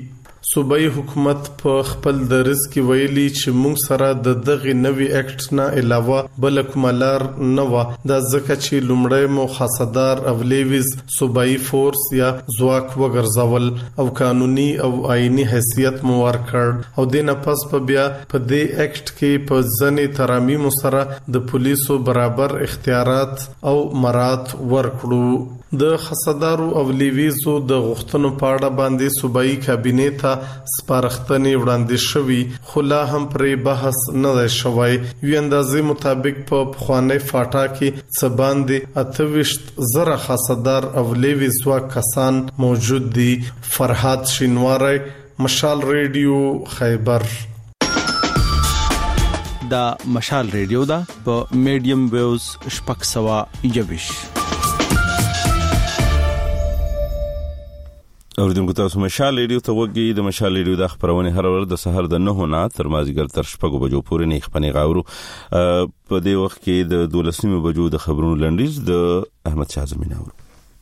صوبایي حکومت په خپل درس کې ویلي چې موږ سره د دغه نوي اکټ نه علاوه بل کومه لار نه و، دا ځکه چې لومړی مو خاصدار او لیویز صوبایي فورس یا ځواک وګرځول او قانوني او آئینی حیثیت مو ورکړ او د نه پس په بیا په دې اکټ کې په ځنې ترامیم سره د پولیسو برابر اختیارات او مرات ورکړو. د خاصدارو او لیویزو د غوښتنو په اړه باندې صوبایي کابینې ته سپارښتنې وړاندې شوې، خو لا هم پرې بحث نه دی شوی. یو اندازې مطابق په پخوانی فاټا کې څه باندې اته ویشت زره خاصدار او لیویز ځواک کسان موجود دي. فرهاد شینواری، مشال ریډیو، خیبر. دا مشال ریډیو دا په میډیم ویوز شپږ سوه یوویش. اوریدونکو تاسو مشال ریډیو ته وګورئ. د مشال ریډیو د خبرونه هر ورځ د سحر د نه نه تر مازیګر تر شپږ بجو پورې نه خپنې غاورو. په دې وخت کې د دولسمه بجو د خبرونو لنډیز د احمد شاه زمین اورو.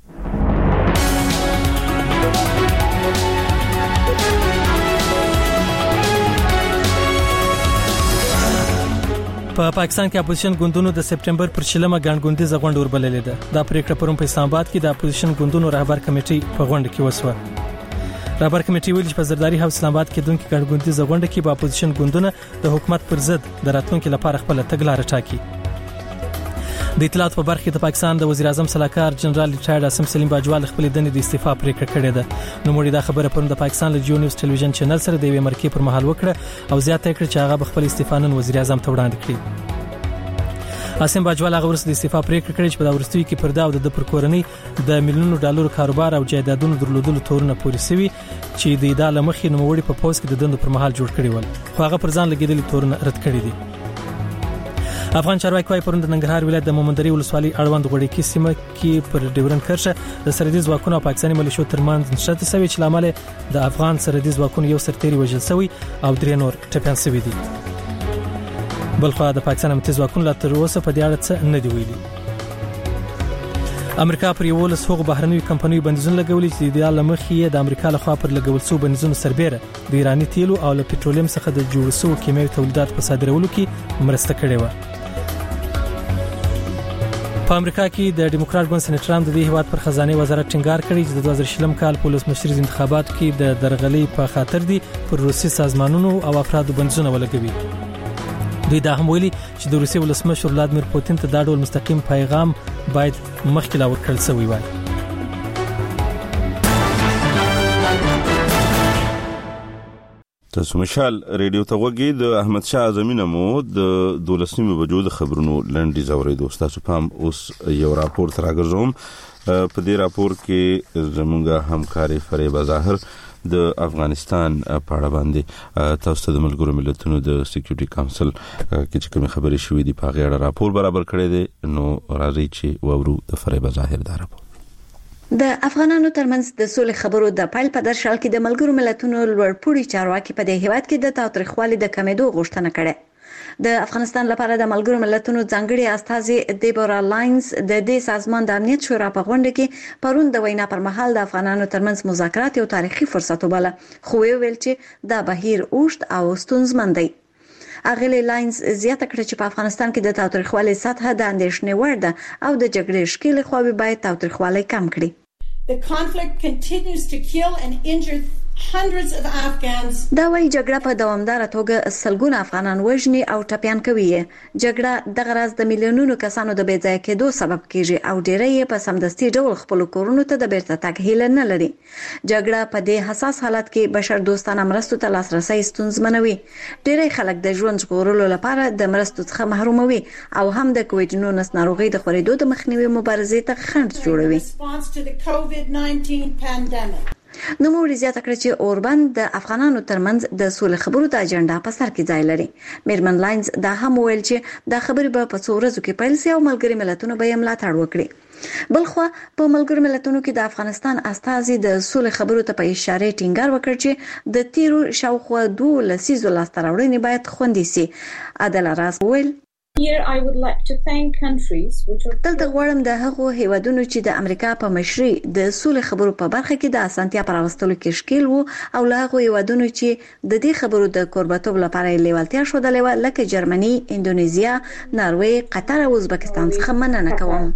په پاکستان کې اپوزیشن ګوندونو د سپټمبر پر شلمه ګڼګوندي زغونډ وربللې ده. دا پریکړه پرون په اسلام آباد کې د اپوزیشن ګوندونو رهبر کمیټې په غونډه کې وسوه. رهبر کمیټې ویلي چې په زرداری هاوس اسلام آباد کې دونکو ګڼګوندي زغونډه کې په اپوزیشن ګوندونه د حکومت پر ضد د راتلونکو لپاره خپل تګلارې ټاکي. د اطلاعات په برخه کې د پاکستان د وزیر اعظم صلاحکار جنرال ریټایرډ عاصم سلیم باجوال خپل دندې د استعفا پریکړه کړې ده. نو موري دا خبره پرون د پاکستان له جیو نیوز ټلویزیون چینل سره د یوې مرکې پر مهال وکړه او زیاته کړه چې هغه خپل استعفا نن وزیر اعظم ته وړاندې کړي. عاصم باجوال هغه ورسره د استعفا پریکړه کړې چې په دا ورستوي کې پردا او د پر کورنۍ د میلیونونو ډالرو کاروبار او جایدادونو درلودلو تورونه پوري سوي چې د ادارې مخې نوموړي په پوسټ کې د دندو پر مهال جوړ کړي ول، خو هغه پر ځان لګیدلي تورونه رد کړي دي. افغان چارواکي وايي پرون د ننګرهار ولایت د مومندري ولسوالۍ اړوند غوړي سیمه کې پر ډیورن کرښه د سرحدي ځواکونو او پاکستاني ملیشو ترمنځ نښته شوې چې لامل د افغان سرحدي ځواکونو یو سرتیری وژل شوی او درې نور ټپيان شوي دي. بلخو د پاکستان امنیتي ځواکونو لا تر اوسه په دې اړه څه نه دی ویلي. امریکا پر یو لس هغو بهرنیو کمپنیو بندیزونه لګولي چې د عالم مخې د امریکا لخوا پر لګول شو بندیزونو سربېره د ایراني تیلو او له پټرولیم څخه د جوړ شوو کیمیاوي تولیدات په صادرولو کې مرسته کړې و. په امریکا کې د ډیموکرات ګوند سېنیټران د دې هیواد پر خزانه وزارت ټینګار کړی چې د دوه زره شلم کال په ولسمشریز انتخاباتو کې د درغلۍ په خاطر دي پر روسي سازمانونو او افرادو بندیزونه ولګوي. دوی دا هم ویلي چې د روسي ولسمشر ولادمیر پوتین ته دا ډول مستقیم پیغام باید مخکې لا ورکړل شوی وای. تاسو مشال ریډیو ته وګورئ. د احمد شاه زمینه مو د دولسمه بجو د خبرونو لنډیز اوریدو. تاسو پام اوس یو راپور تراګرځوم. په دې راپور کې زموږه همکاري فریبا ظاهر د افغانستان په اړه باندې تاسو د ملګرو ملتونو د سکیورټي کونسل کې چې کوم خبرې شوې دي په غیړه راپور برابر کړی دی. نو راځي چې وورو د فریبا ظاهر دا راپور. د افغانانو ترمنځ د سولې خبرو د پایل په درشل کې د ملګرو ملتونو لوړپوړي چارواکي په دې هیواد کې د تاوتریخوالي د کمیدو غوښتنه کړې. د افغانستان لپاره د ملګرو ملتونو ځانګړي استازي دیبورا لاینز د دې سازمان د امنیت شورا په غونډه کې پرون د وینا پر مهال د افغانانو ترمنځ مذاکرات یو تاریخي فرصت وباله، خو ویل چې دا بهیر اوږد او ستونزمن دی. اغلی لاینز زیاته کړه چې په افغانستان کې د تاوتریخوالي سطح د اندېښنې وړ ده او د جګړې شکل خو باید تاوتریخوالي کم کړي. The conflict continues to kill and injure hundreds of Afghans. دا وايي جګړه په دوامدار توګه سلګونه افغانان وژني او ټپيان کوي. جګړه د غرض د میلیونونو کسانو د بې ځای کېدو سبب کیږي او ډېری په سمدستي ډول خپل کورونو ته د بیرته تګ هیله نه لري. جګړه په دې حساس حالت کې بشر دوستانه مرستو ته لاسرسي ستونزمنوي. ډېری خلک د ژوند ژغورلو لپاره د مرستو څخه محروموي او هم د کووډ نولس ناروغي د خورېدو د مخنیوي مبارزې ته خنډ جوړوي. نو موري زیاته کړ چې اوربند د افغانانو ترمنځ د سولې خبرو د اجنډا په سر کې ځای لري. میرمن لاینز دا هم ویل چې دا خبرې به په څو ورځو کې پیل شي او ملګري ملتونو به یې ملاتړ وکړي. بلخو په ملګري ملتونو کې د افغانستان استازي د سولې خبرو ته په اشاره ټینګار وکړ چې د تیرو شاوخوا دوه لسیزو لاسته راوړنې باید خوندي شي. عدل راز ویل Here I would like to thank countries which are دلته غواړم د هغو هیوادونو چې د امریکا په مشرۍ د سولې خبرو په برخه کې د اسانتیا پر راوستلو کې شکیل وو او له هغو هیوادونو چې د دې خبرو د کوربتوب لپاره لیوالتیا شو د لیوال لکه جرمني، اندونیزیا، ناروی، قطر او ازبکستان څخه مننه کوم.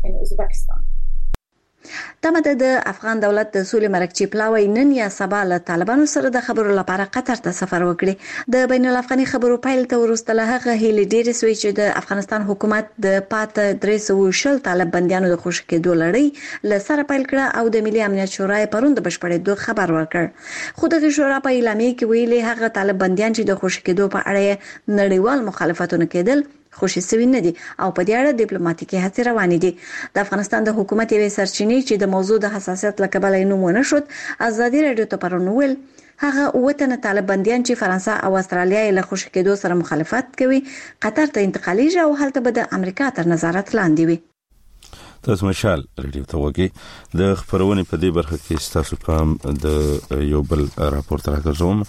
تمه د افغان دولت د سولې مرکچی پلاوی نن یا سبا له طالبانو سره د خبرو لپاره قطر ته سفر وکړي. د بین الافغاني خبرو پیل ته ورسته له هغه هیله ډېر سوي چې د افغانستان حکومت د پات درې سوه شل طالب بنديانو د خوشی کېدو لړۍ له سره پیل کړه او د ملي امنیت شورا پروند بشپړېدو خبر ورکړ. خو د شورا په اعلامیه کې ویلي هغه طالب بنديان چې د خوشی کېدو په اړه نړیوال مخالفتونه کېدل خوشي سوي نه دي او په دې اړه ډیپلوماټیکي هڅې روانې دي. د افغانستان د حکومت یوې سرچینې چې د موضوع د حساسیت له کبله نوم ونه شد ازادي رادیو ته پرونول هغه وطن طالب بنديان چې فرانسه او استرالیا له خوشی کېدو سره مخالفت کوي قطر ته انتقالیږي او هلته به د امریکا تر نظارت لاندې وي. تاسو مشال رادیو ته وګورئ. د خبرونه په دې برخه کې تاسو په د یو بل راپورټ راکوم.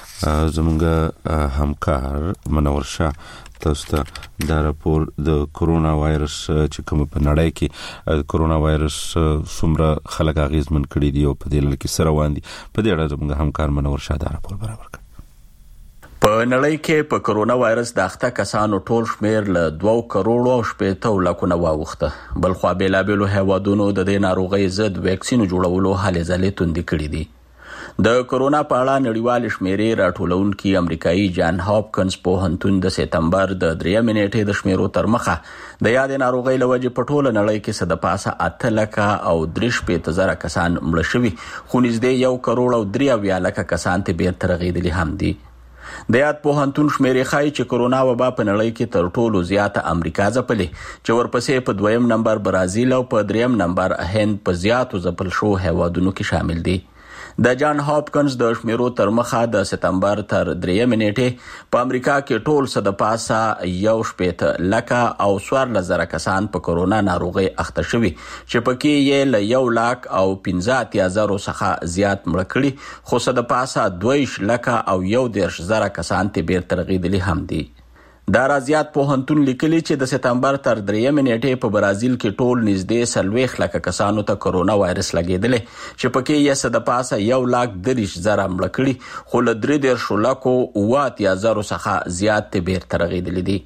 زمونږ همکار منور شاه تاسو ته دا راپور د کورونا وایرس چې کوم په نړۍ کې کورونا وایرس څومره خلک اغیزمن کړي دي او په دې لړ کې سره وان دي په دې اړه زموږ همکار منور شاه دا راپور برابر کړ. په نړۍ کې په کورونا وایرس د اخته کسانو ټول شمیر له دوه کروڑ او شپږ لکونه واوښته. بل خو بیلابېلو هیوادونو د دې ناروغۍ ضد ویکسین جوړولو هلې ځلې توندې کړې دي. د کورونا په اړه نړیوال شمیرې راټولونکي امریکایي جان هاپکنز پوهنتون د سپتمبر د درېمې نیټې د شمیرو تر مخه د یادې ناروغۍ له وجې په ټوله نړۍ کې څه د پاسه اته لکه او درې شپېته زره کسان مړه شوي خو نږدې یو کروڑ او درې اویا لکه کسان ته بیرته رغېدلي هم دي. د یاد پوهنتون شمیرې ښایي چې کورونا وبا په نړۍ کې تر ټولو زیاته امریکا ځپلې چې ورپسې په دویم نمبر برازیل او په دریم نمبر هند په زیاتو ځپل شو هیوادونو کې شامل دي. د جان هاپکنز د شمیرو تر مخه د سپتمبر تر درېمې نیټې په امریکا کې ټول څه د پاسه یو شپېته لکه او څوارلس زره کسان په کورونا ناروغۍ اخته شوي چې پکې یې له یو لاک او پنځه اتیا زرو څخه زیات مړه کړي خو څه د پاسه دوه ویشت لکه او یو دېرش زره کسان ته بیرته رغېدلي هم دي. دا رازیات پوهنتون لیکلي چې د سپتمبر تر درېمې نیټې په برازیل کې ټول نږدې څلوېښت لکه کسانو ته کورونا وایرس لګېدلی چې پکې یې څه د پاسه یو لاک دېرش زره مړه کړي خو له درې دېرشو لکو اوه اتیا زرو څخه زیات ته بیرته رغېدلي دي.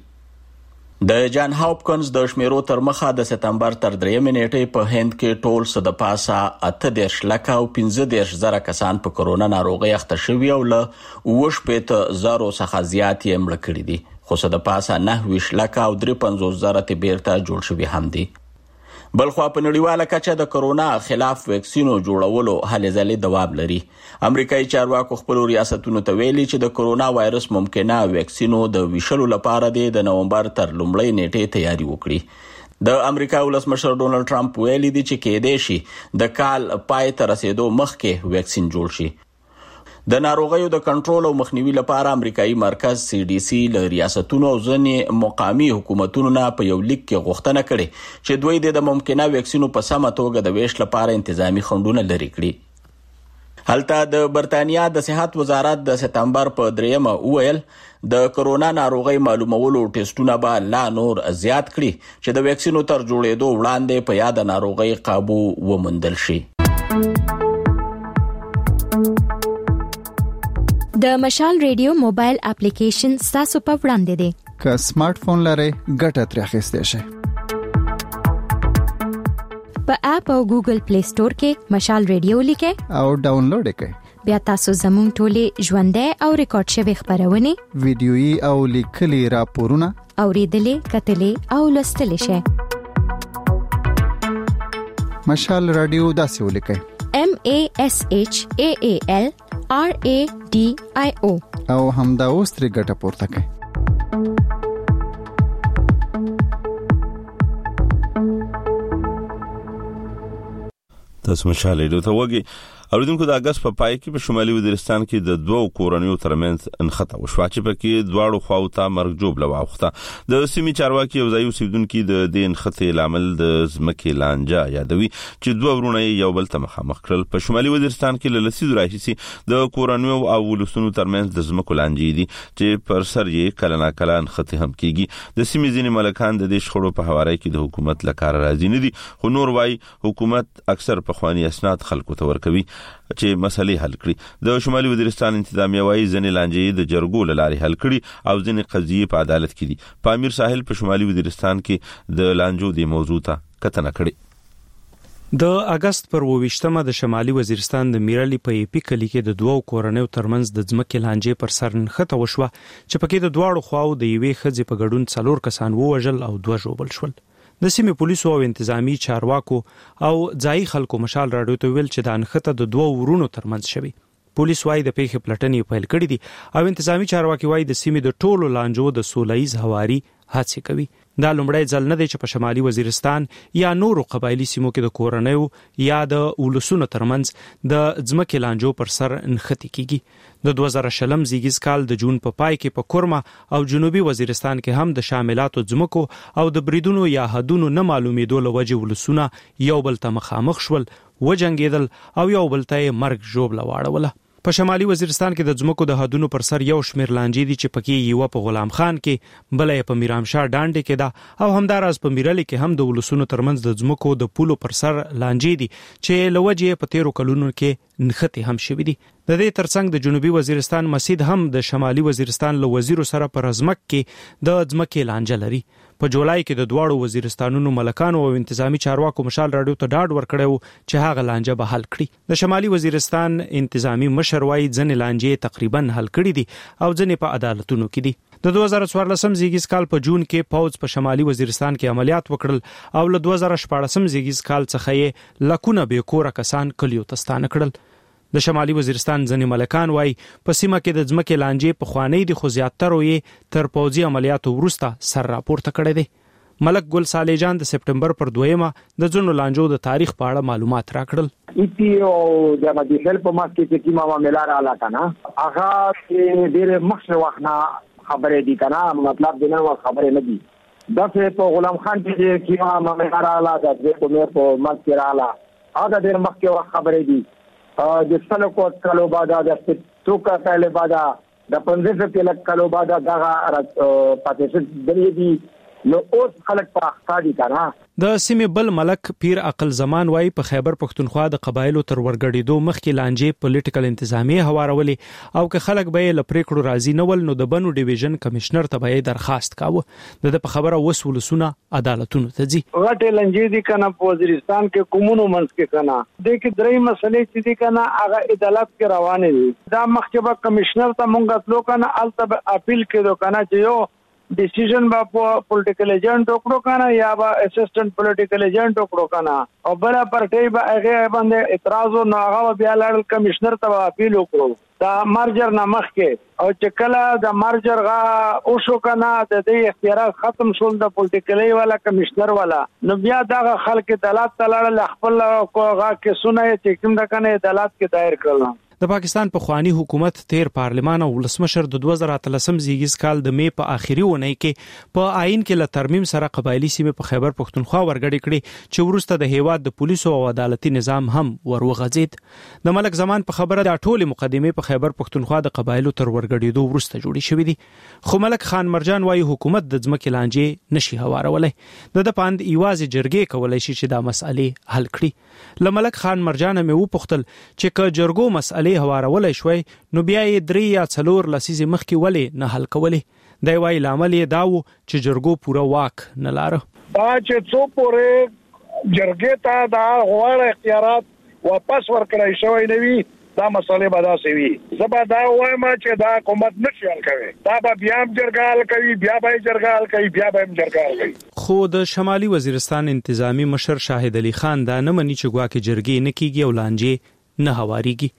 د جان هاپکنز د شمیرو تر مخه د سپتمبر تر درېمې نیټې په هند کې ټول څه د پاسه اته دېرش لکه او پنځه دېرش زره کسان په کورونا ناروغۍ اخته شوي او له اوه شپېته زرو څخه زیات یې مړه کړي دي خو څه د پاسه نهه ویشت لکه او درې پنځوس زره ته بیرته جوړ شوي هم دي. بلخوا په نړیواله کچه د کورونا خلاف ویکسینو جوړولو هلې ځلې دوام لري. امریکایي چارواکو خپلو ریاستونو ته ویلي چې د کورونا وایرس ممکنه ویکسینو د ویشلو لپاره د نومبر تر لومړۍ نیټې تیاری وکړي. د امریکا ولسمشر ډونالد ټرمپ ویلي دي چې کېدای شي د کال پای ته رسیدو مخکې ویکسین جوړ شي. د ناروغیو د کنټرول او مخنیوي لپاره امریکایي مرکز سی ډي سي له ریاستونو او ځینې مقامي حکومتونو نه په یو لیک کې غوښتنه کړې چې دوی د ممکنه ویکسینو په سمه توګه د ویش لپاره انتظامی خنډونه لري کړي. هلته د برتانیا د صحت وزارت د سپتمبر په دریمه وویل د کورونا ناروغۍ معلومولو ټیسټونه به لا نور زیات کړي چې د ویکسینو تر جوړېدو وړاندې په یاد ناروغۍ قابو وموندل شي. د مشال ریډیو موبایل اپلیکیشن تاسو په وړاندې دی. که سمارټ فون لرئ ګټه ترې اخیستئ شئ. په اپ او ګوګل پلی سٹور کې مشال ریډیو لیکئ او ډاونلوډ کړئ. بیا تاسو زموږ ټولې ژوندۍ او ریکارډ شوی خبرونه ویډیويي او لیکلي راپورونه اوریدلې کتلې او لوستلې شئ. مشال رادیو داسې ولیکئ M A S H A A L R A D I O او همدا اوس ترې ګټه پورته کړئ. تاسو مشال ریډیو ته وګورئ اوریدونکو د اگست په پای کې په شمالي وزیرستان کې د دوو کورنیو ترمنځ انخته وشو چې پکې دواړو خواو ته مرګ جوړ لواوخته. د سیمې چارواکي او ځایي اوسیدونکو د دې انخته لامل د ځمکې لانجه یادوي چې دوه ورونه یو بل ته مخامخ کړل. په شمالي وزیرستان کې له لسیزو راهیسې د کورنیو او ولسونو ترمنځ د ځمکو لانجې دي چې پر سر یې کله ناکله انخته هم کیږي. د سیمې ځینې ملکان د دې شخړو په حواله کې د حکومت لکار راضي نه دي، خو نور وايي حکومت اکثر په خواني اسناد خلکو ته ورکوي چې مسلې حل کړي. د شمالي وزیرستان انتظامیه وايي ځنې لانجې د جرګو له لارې حل کړي او ځنې قضیې په عدالت کې دي. په امیر ساحل په شمالي وزیرستان کې د لانجو د موضوع ته کتنه کړي. د اگست پر وویشتمه د شمالي وزیرستان د میرالي په ایپی کلی کې د دوو کورنیو ترمنځ د ځمکې لانجې پر سر نښته وشوه چې پکې د دواړو خواو د یوې ښځې په ګډون څلور کسان ووژل او دوه ژوبل شول. د سیمې پولیسو او انتظامی چارواکو او ځایي خلکو مشال راډیو ته ویل چې د انخته د دوه ورونو ترمنځ شوی. پولیس وايي د پیښې پلټنې پیل کړې دي او انتظامی چارواکي وايي د سیمې د ټولو لانجو د سولهییز هواري هڅې کوي. دا لومړی ځل نه دی چې په شمالي وزیرستان یا نورو قبایلی سیمو کې د کورنیو یا د ولسونو ترمنځ د ځمکې لانجو پر سر انخته کیږي. د دوه زره شلم زیږیز کال د جون په پای کې په کورما او جنوبي وزیرستان کې هم د شاملاتو ځمکو او د بریدونو یا حدونو نه معلومېدو له وجې ولسونه یو بل ته مخامخ شول، وجنګېدل او یو بل ته مرګ ژوبله واړوله. په شمالي وزیرستان کې د ځمکو د حدونو پر سر یو شمیر لانجې دي چې پکې یو په غلام خان کې، بل یې په میرامشاه ډانډې کې ده او همداراز په میرالي کې هم د ولسونو ترمنځ د ځمکو د پولو پر سر لانجې دي چې لوجې په تیرو کلونو کې نخته هم شوې دي. د دې ترڅنګ د جنوبي وزیرستان مسجد هم د شمالي وزیرستان له وزیرو سره پر ازمک کې د ځمکې لانجه لري. په جولای کې د دواړو وزیرستانونو ملکانو او انتظامی چارواکو مشال راډیو ته ډاډ ورکړی چې هغه لانجه به حل کړي. د شمالي وزیرستان انتظامی مشر وايي ځنې لانجې تقریبا حل کړي دي او ځنې په عدالتونو کې دي. د دوه زره څوارلسم زیږیز کال په جون کې پوز په شمالي وزیرستان کې عملیات وکړل او له دوه زره شپاړسم زیږیز کال څخه یې لکونه به کور کسان کلیو ته ستانه کړل. د شمالي وزیرستان ځنې ملکان وايي په سیمه کې د ځمکې لانجې په خوانی دي، خو زیاتره یې تر پوځي عملیاتو وروسته سر راپورته کړی دی. ملک ګل صالح جان د سپټمبر پر دویمه د ځینو لانجو د تاریخ په اړه معلومات راکړل. ایپی او د مدیشل په ماسک کې چې کیما معاملې رااله کنه هغه ډېر مخکې وخت نه خبرې دي کنه، مطلب د نن خبرې نه دي. دغه په غلام خان کې کیما معاملې رااله د دې په مېر په ماسک رااله هغه ډېر مخکې وخت خبرې دي. د څلو کو کلو بعد د توکا کله بعد د پنځه کله کلو بعد دغه پاتې دي دي نو اوس خلک په اخطادي کنه. د سیمې بل ملک پیر عقل زمان وايي په خیبر پښتونخوا د قبایلو تر ورګړېدو مخکې لانجې پولیټیکل انتظامیه هوارولې او که خلک به له پریکړو راضي نه ول نو د بنو ډیویژن کمشنر ته به درخواست کاوه. د په خبره وسولسونه عدالتونو ته ځي. غټه لانجې دي کنه په وزیرستان کې کومونو منځ کې کنه د کې درې مسلې چې دي کنه هغه عدالت کې روانه دي. دا مخکې کمشنر ته مونږ تلو کنه الته اپیل کړو کنه چې یو ډیسیژن با پولیټیکل ایجنټ وکړو کنه یا با اسسټنټ پولیټیکل ایجنټ وکړو کنه او بل پرټي به هغه باندې اعتراض او هغه بیا لاړ کمشنر ته اپیل وکړو دا مرجر نه مخکې او چې کله د مرجر غا او شو کنه د دې اختیارات ختم شول د پولیټیکلي والا کمشنر والا نو بیا دا خلک عدالت ته لاړل خپل غا کې سونه چې کوم د کنه عدالت کې دایر کړل. د پاکستان په خوانی حکومت تیر پارلمان او ولسمشر د دوه زره اتلسم زیږیز کال د می په آخري ونۍ کې په آئین کې له ترمیم سره قبایلی سیمه په خیبر پښتونخوا ورګړې کړې چې ورسته د هیواد د پولیسو او عدالتي نظام هم وروغځید. د ملک زمان په خبره د ټولې مقدمه په خیبر پښتونخوا د قبایلو تر ورګړېدو ورسته جوړې شوې دي، خو ملک خان مرجان وايي حکومت د ځمکې لانجې نشي هوارولای. د د پاند ایوازي جرګې کولای شي چې دا مسالې حل کړي. ل ملک خان مرجان مې و پختل چې ک جرګو مسالې هوارولای شوي نو بیا یې درې یا څلور لسیزې مخکې ولې نه حل کولې. دی وايي لامل یې دا و چې جرګو پوره واک نه لاره. دا چې څو پورې جرګې ته دا غوړ اختیارات واپس ورکړای شوی نه وي دا مسالې به داسې وي. زه به دا وایم چې دا حکومت نشي حل کوي، دا به بیا هم جرګه حل کوي، بیا به جرګه حل کوي، بیا به هم جرګه حل کوي. خو د شمالي وزیرستان انتظامی مشر شاهد علي خان دا نه مني چې ګواکې جرګې نه کیږي او لانجې نه هواريږي.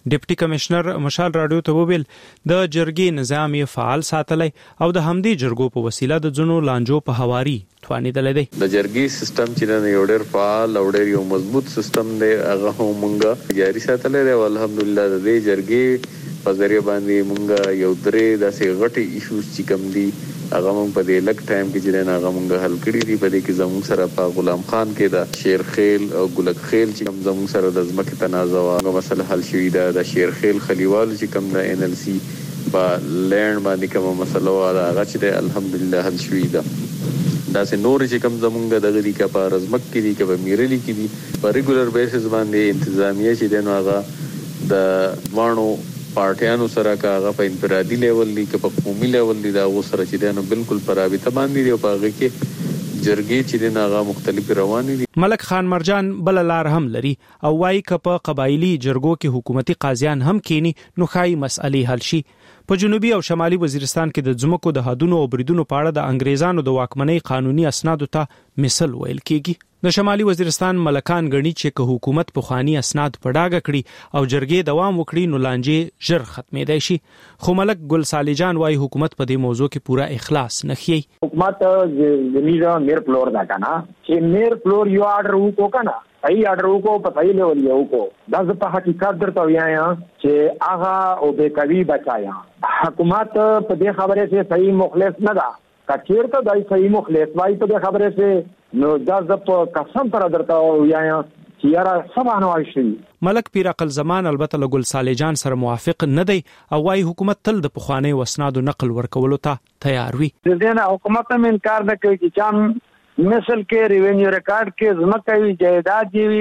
ډیپټي کمشنر مشال رادیو ته وویل د جرګې نظام یې فعال ساتلی او د همدې جرګو په وسیله د ځنو لانجو په هواري توانیدل دی. د جرګې سیستم چې نه یو ډېر فعال او ډېر یو مضبوط سیستم دی هغه هم مونږه جاري ساتلی دی او الحمدلله د دې جرګې په ذریعہ باندې مونږه یو درې داسې غټي ایشوز چې کوم دي هغه مونږ په دې لک ټایم کې چې نه هغه مونږ حل کړی دي. په دې کې زموږ سره په غلام خان کې د شیرخیل او ګلک خیل چې کوم زموږ سره د ځمکې تنازع او مسله حل شوې ده. د شیرخیل خلیوال چې کوم د ان ال سی په لند باندې کوم مسله و هغه چې الحمدلله حل شوې ده. دا سه نور چې کوم زمونږ د غړي کې په رزمک کې دي کې په میرلی کې دي په ریګولر بیسس باندې انتظامیه چې دنه هغه د وانو پارټیانو سره کاغه په انفرادي لیول دی که په قومي لیول دی دا و سره چې دنه بالکل پر رابطه باندې دی او په هغه کې جرګې چې دنه هغه مختلف روان دي. ملک خان مرجان بل لار هم لري او وايي ک په قبایلی جرګو کې حکومتي قاضیان هم کینی نو خای مسئلې حل شي. په جنوبي او شمالي وزیرستان کې د ځمکو د حدونو او بریدونو په اړه د انګریزانو د واکمنۍ قانوني اسنادو ته مثال ویل کیږي. د شمالي وزیرستان ملکان غني چې که حکومت په خواني اسناد په ډاګه کړي او جرګې دوام وکړي نو لانجې ژر ختمېدای شي. خو ملک ګل صالح جان وايي حکومت په دې موضوع کې پورا اخلاص نه ښيي. حکومت زميره میر فلور دا کنه چې میر فلور یو آرډر وکړو کنه صحیح آرډر وکړو په صحیح لیول یو وکړو دا په حقیقت درته وایم چې هغه او به کوي بچایا. حکومت په دې خبره کې صحیح مخلص نه ده. کچیرته دای صحیح مخلص وای په دې خبره کې نو دا ز په قسم پر درته وایم چې یاره سمانه وایي. ملک پیر عقل زمان البته له ګل صالح جان سره موافق نه دی او وايي حکومت تل د پخوانی وسنادو نقل ورکولو ته تیار وي. د دې نه حکومت هم انکار نه کوي چې چم مثل کې ریونیو ریکارډ کې زمکه وی جایداد دی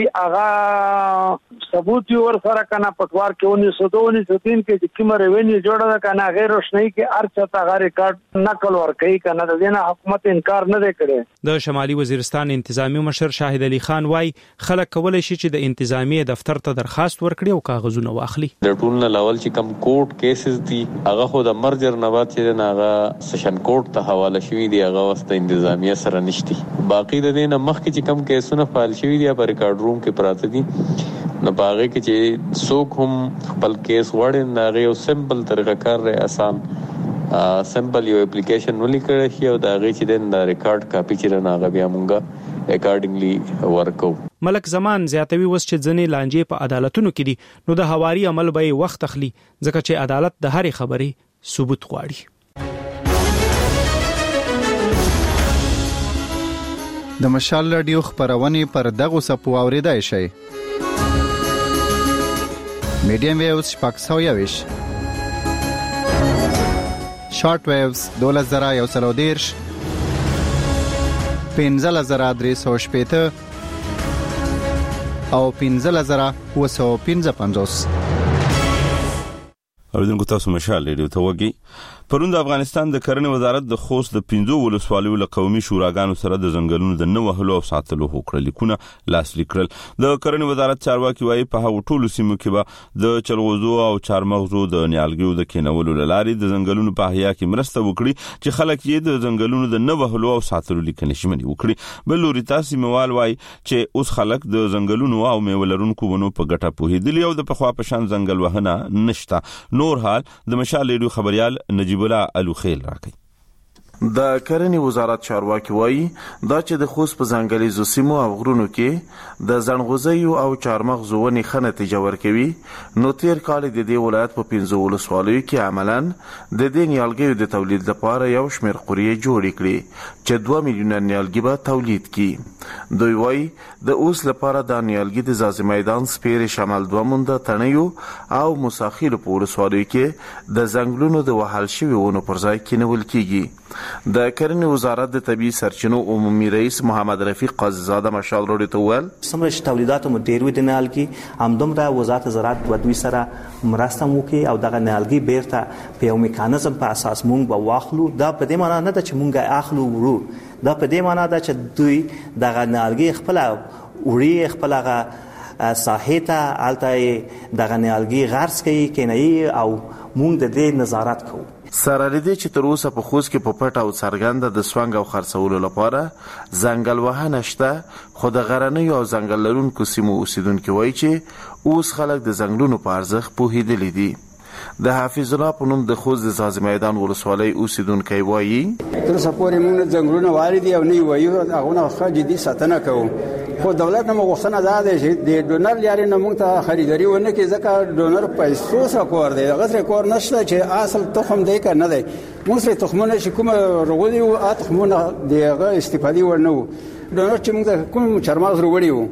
هغه ثبوت یو ور سره کنه پټوار کې انیس سو دو انیس سو تین کې چې کوم ریونیو جوړه ده کنه غیر روشنی کې ارچا تا غیر ریکارډ نقل ور کوي کنه د دې نه حکومت انکار نه کړي. د شمالي وزیرستان انتظامی مشر شاهد علي خان وايي خلک کولای شي چې د انتظامی دفتر ته درخواست ورکړي او کاغذونه واخلي. د ټول نه لاول چې کوم کوټ کیسز دي هغه خو د مرجر نه بعد چې نه هغه سیشن کوټ ته حواله شوی دی هغه واست انتظامی سره نشتی. باقی د دې نه مخکې چې کم کیسونه فایل شوی دی په ریکارډ روم کې پراته دي نو باغې کې چې څوک هم خپل کیس وړي نه غي او سمپل طریقه کار لري آسان سمپل یو اپلیکیشن ولیکل شي او دا غي چې د ریکارډ کاپی چې نه غبیا مونږه اکارډینګلی ورکو. ملک زمان زیاتوي وس چې ځنې لانجې په عدالتونو کې دي نو د حواري عمل به وخت اخلي ځکه چې عدالت د هرې خبرې ثبوت غواړي. د مشال رادیو خبرونه پر دغه سپو اوریدای شي. میډیم ویوز شپږ سوه یویش شارټ ویوز دوله زره یو سل او دېرش پنځه زره درې سوه شپېته او پنځه زره اووه سوه پنځه پنځوس. اوریدونکو تاسو مشال رادیو ته وګورئ. پرون د افغانستان د کرنې وزارت د خوست د پنځو ولسوالیو له قومي شوراګانو سره د ځنګلونو د نه وهلو او ساتلو هوکړه لیکونه لاسلیک کړل. د کرنې وزارت چارواکي وايي په هغو ټولو سیمو کې به د چلغوزو او چارمغزو د نیالګیو د کینولو له لارې د ځنګلونو په احیا کې مرسته وکړي چې خلک یې د ځنګلونو د نه وهلو او ساتلو لیکنې شمنې وکړي. بل لوري تاسو میوال وايي چې اوس خلک د ځنګلونو او میوه لرونکو ونو په ګټه پوهېدلي او د پخوا په شان ځنګل وهنه نشته. نور حال د مشال رادیو خبريال نجیب الله الوخیل راکړي. د کرنې وزارت چارواکي وایي دا چې د خوست په ځنګلیزو سیمو او غرونو کې د زنغوزیو او چارمغزو ونې ښه نتیجه ورکوي نو تیر کال د دې ولایت په پنځو ولسوالیو کې عملاً د دې نیالګیو د تولید لپاره یو شمېر قوریې جوړې کړي چې دوه میلیونه نیالګي به تولید کړي. دوی وایي د اوس لپاره د نیالګي د ځاځي میدان سپیرې شمال دوه مونده تڼیو او مساخیلو په ولسوالیو کې د ځنګلونو د وهل شوي ونو پر ځای کینول کیږي. د کرنې وزارت د طبي سرچینو عمومي رئیس محمد رفیق قاضیزاده مشال روډي ته وویل څومره چې تولیدات مو ډېر وي د نیالګي همدومره وزارت زراعت به دوی سره مرسته وکړي او دغه نیالګي بیرته په یو میکانیزم په اساس مونږ به واخلو. دا په دې معنی نه ده چې مونږ اخلو ورو، دا په دې معنی ده چې دوی دغه نیالګي خپل وړي خپل هغه ساحې ته الته دغه نیالګي غرس کوي کینوي او مونږ د دې نظارت کوو. سره لري چې تر اوسه په خوست کې په پټ او څرګنده د سوانګ او خرڅولو لپاره ځنګل وهنه شته، خو د غرنیو او ځنګل لرونکو سیمو اوسیدونکو وایي چې اوس خلک د ځنګلونو په ارزښت پوهېدلي دي. د حافظ الله په نوم د خوست د ځاځي میدان ولسوالۍ اوسیدونکی وایي تر اوسه پورې موږ ځنګلونه والي دي او نه یې وایو، هغونه ښه جدي ساتنه کوو، خو دولت نه موږ غوښتنه دا ده چې د ډونر لارې نه موږ ته خریداري ونه کړي، ځکه ډونر پیسو سره کور دی، هغه سره کور نشته چې اصل تخم دی که نه دی. موږ سره تخمونه چې کومه رغولي وو هغه تخمونه د هغه استفادې وړ نه وو. ډونر چې موږ ته کوم چارمغز راوړي وو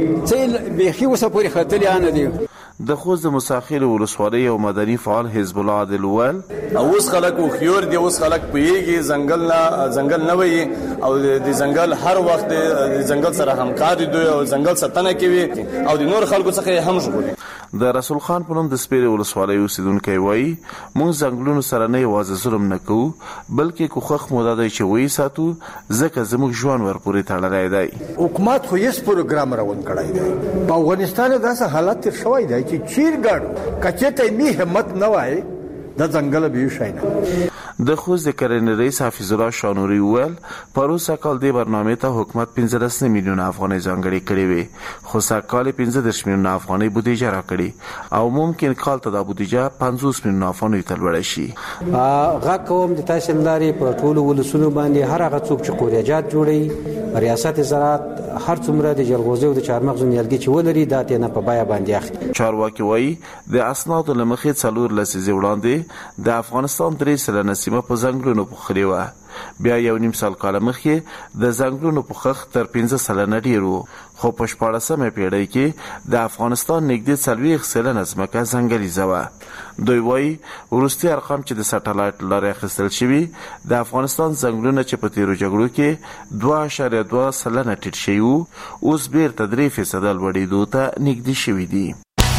څه بیخي اوسه پورې ختلي نه دي. د خوست د مساخیر ولسوالۍ او مدني فعال حزب الله عادل وویل اوس خلک خيور دي، اوس خلک پیږي ځنګل نه ځنګل نه وي او د ځنګل هر وخت د ځنګل سره همکاري دوی او ځنګل ساتنه کوي او د نور خلکو څخه هم ژغوري. د رسول خان په نوم د سپیرې ولسوالۍ اوسیدونکی وایي موږ ځنګلونو سره نه یوازې ظلم نه کوو بلکې کوښښ مو دا دی چې ویې ساتو ځکه زموږ ژوند ورپورې تړلی دی. حکومت خو هیڅ پروګرام روان کړی دی په افغانستان داسې حالت تیر شوی دی چې چیر ګاډو کچته می همت نه وای د ځنګل به شي نه. د خوست د کرنې رئیس حافظ الله شانوري وویل پروسه کال د برنامه ته حکومت پنځلس میلیون افغانۍ ځانګړې کړې وي، خو سږکال پنځه دېرش میلیون افغانۍ بودیجه راکړې او ممکن کال ته د بودیجه پنځوس میلیون افغانۍ ته لوړه شي. هغه کوم د تحصیلداري په ټولو ولسونو باندې هر هغه څوک چې قوریجات جوړي ریاست زراعت هر څومره د جلغوزي او د چارمغز نیالګي چې ولري دا ته نه په بیا باندې اخلي. چارواکي وایي د اسنادو لمخې څلور لسیزې وړاندې د افغانستان درې سلنه سیمه په ځنګلونو پوښلې وه، بیا یو نیم سال کال مخکې د ځنګلونو پوښښ تر پنځه سلنه ډېر و، خو په شپاړسمه پیړۍ کې د افغانستان نږدې څلوېښت سلنه ځمکه ځنګلیزه وه. دوی وایي وروستي ارقام چې د سټلایټ له لارې اخیستل شوي د افغانستان ځنګلونه چې په تېرو جګړو کې دوه اعشاریه دوه سلنه ټیټ شوي وو اوس بیرته درې فیصده لوړېدو ته نږدې شوي دي.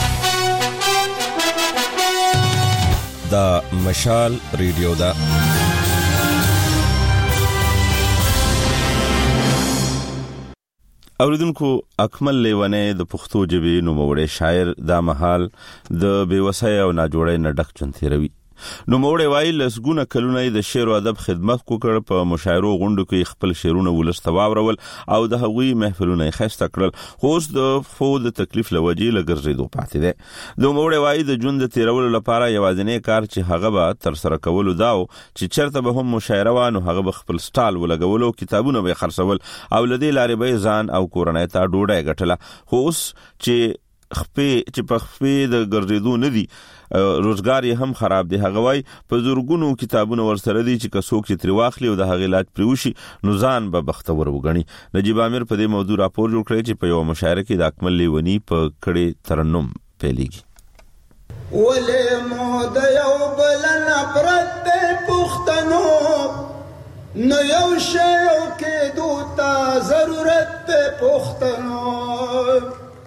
دا مشال ریډیو ده. اوریدونکو اکمل لیونی د پښتو ژبې نوموړی شاعر دا مهال د بېوسۍ او ناجوړۍ نه ډک ژوند تېروي. نوموړی وایي لسګونه کلونه د شعر او ادب خدمت وکړ، په مشاعرو غونډو کې خپل شعرونه ولس ته واورول او د هغوی محفلونه یې ښایسته کړل، خو اوس د پښو د تکلیف له وجې له ګرځېدو پاتې دی. نوموړی وایي د ژوند د تېرولو لپاره یوازینی کار چې هغه به ترسره کولو دا و چې چېرته به هم مشاعره وه نو هغه به خپل سټال ولګولو، کتابونه به یې خرڅول او له دې لارې به یې ځان او کورنۍ ته ډوډۍ ګټله. خو اوس چې خپې چې په خپې د ګرځېدو نه دي روزګار یې هم خراب دی. هغه وایي په زرګونو کتابونه ورسره دي چې که څوک یې ترې واخلي او د هغې علاج پرې وشي نو ځان به بختور وګڼي. نجیب امیر په دې موضوع راپور جوړ کړی چې په یوه مشاعره کې د اکمل لیوني په کړې ترنم پیلېږي. ولې مو د یو بل نفرت دی پښتنو نو یو شی کېدو ته ضرورت دی پښتنو.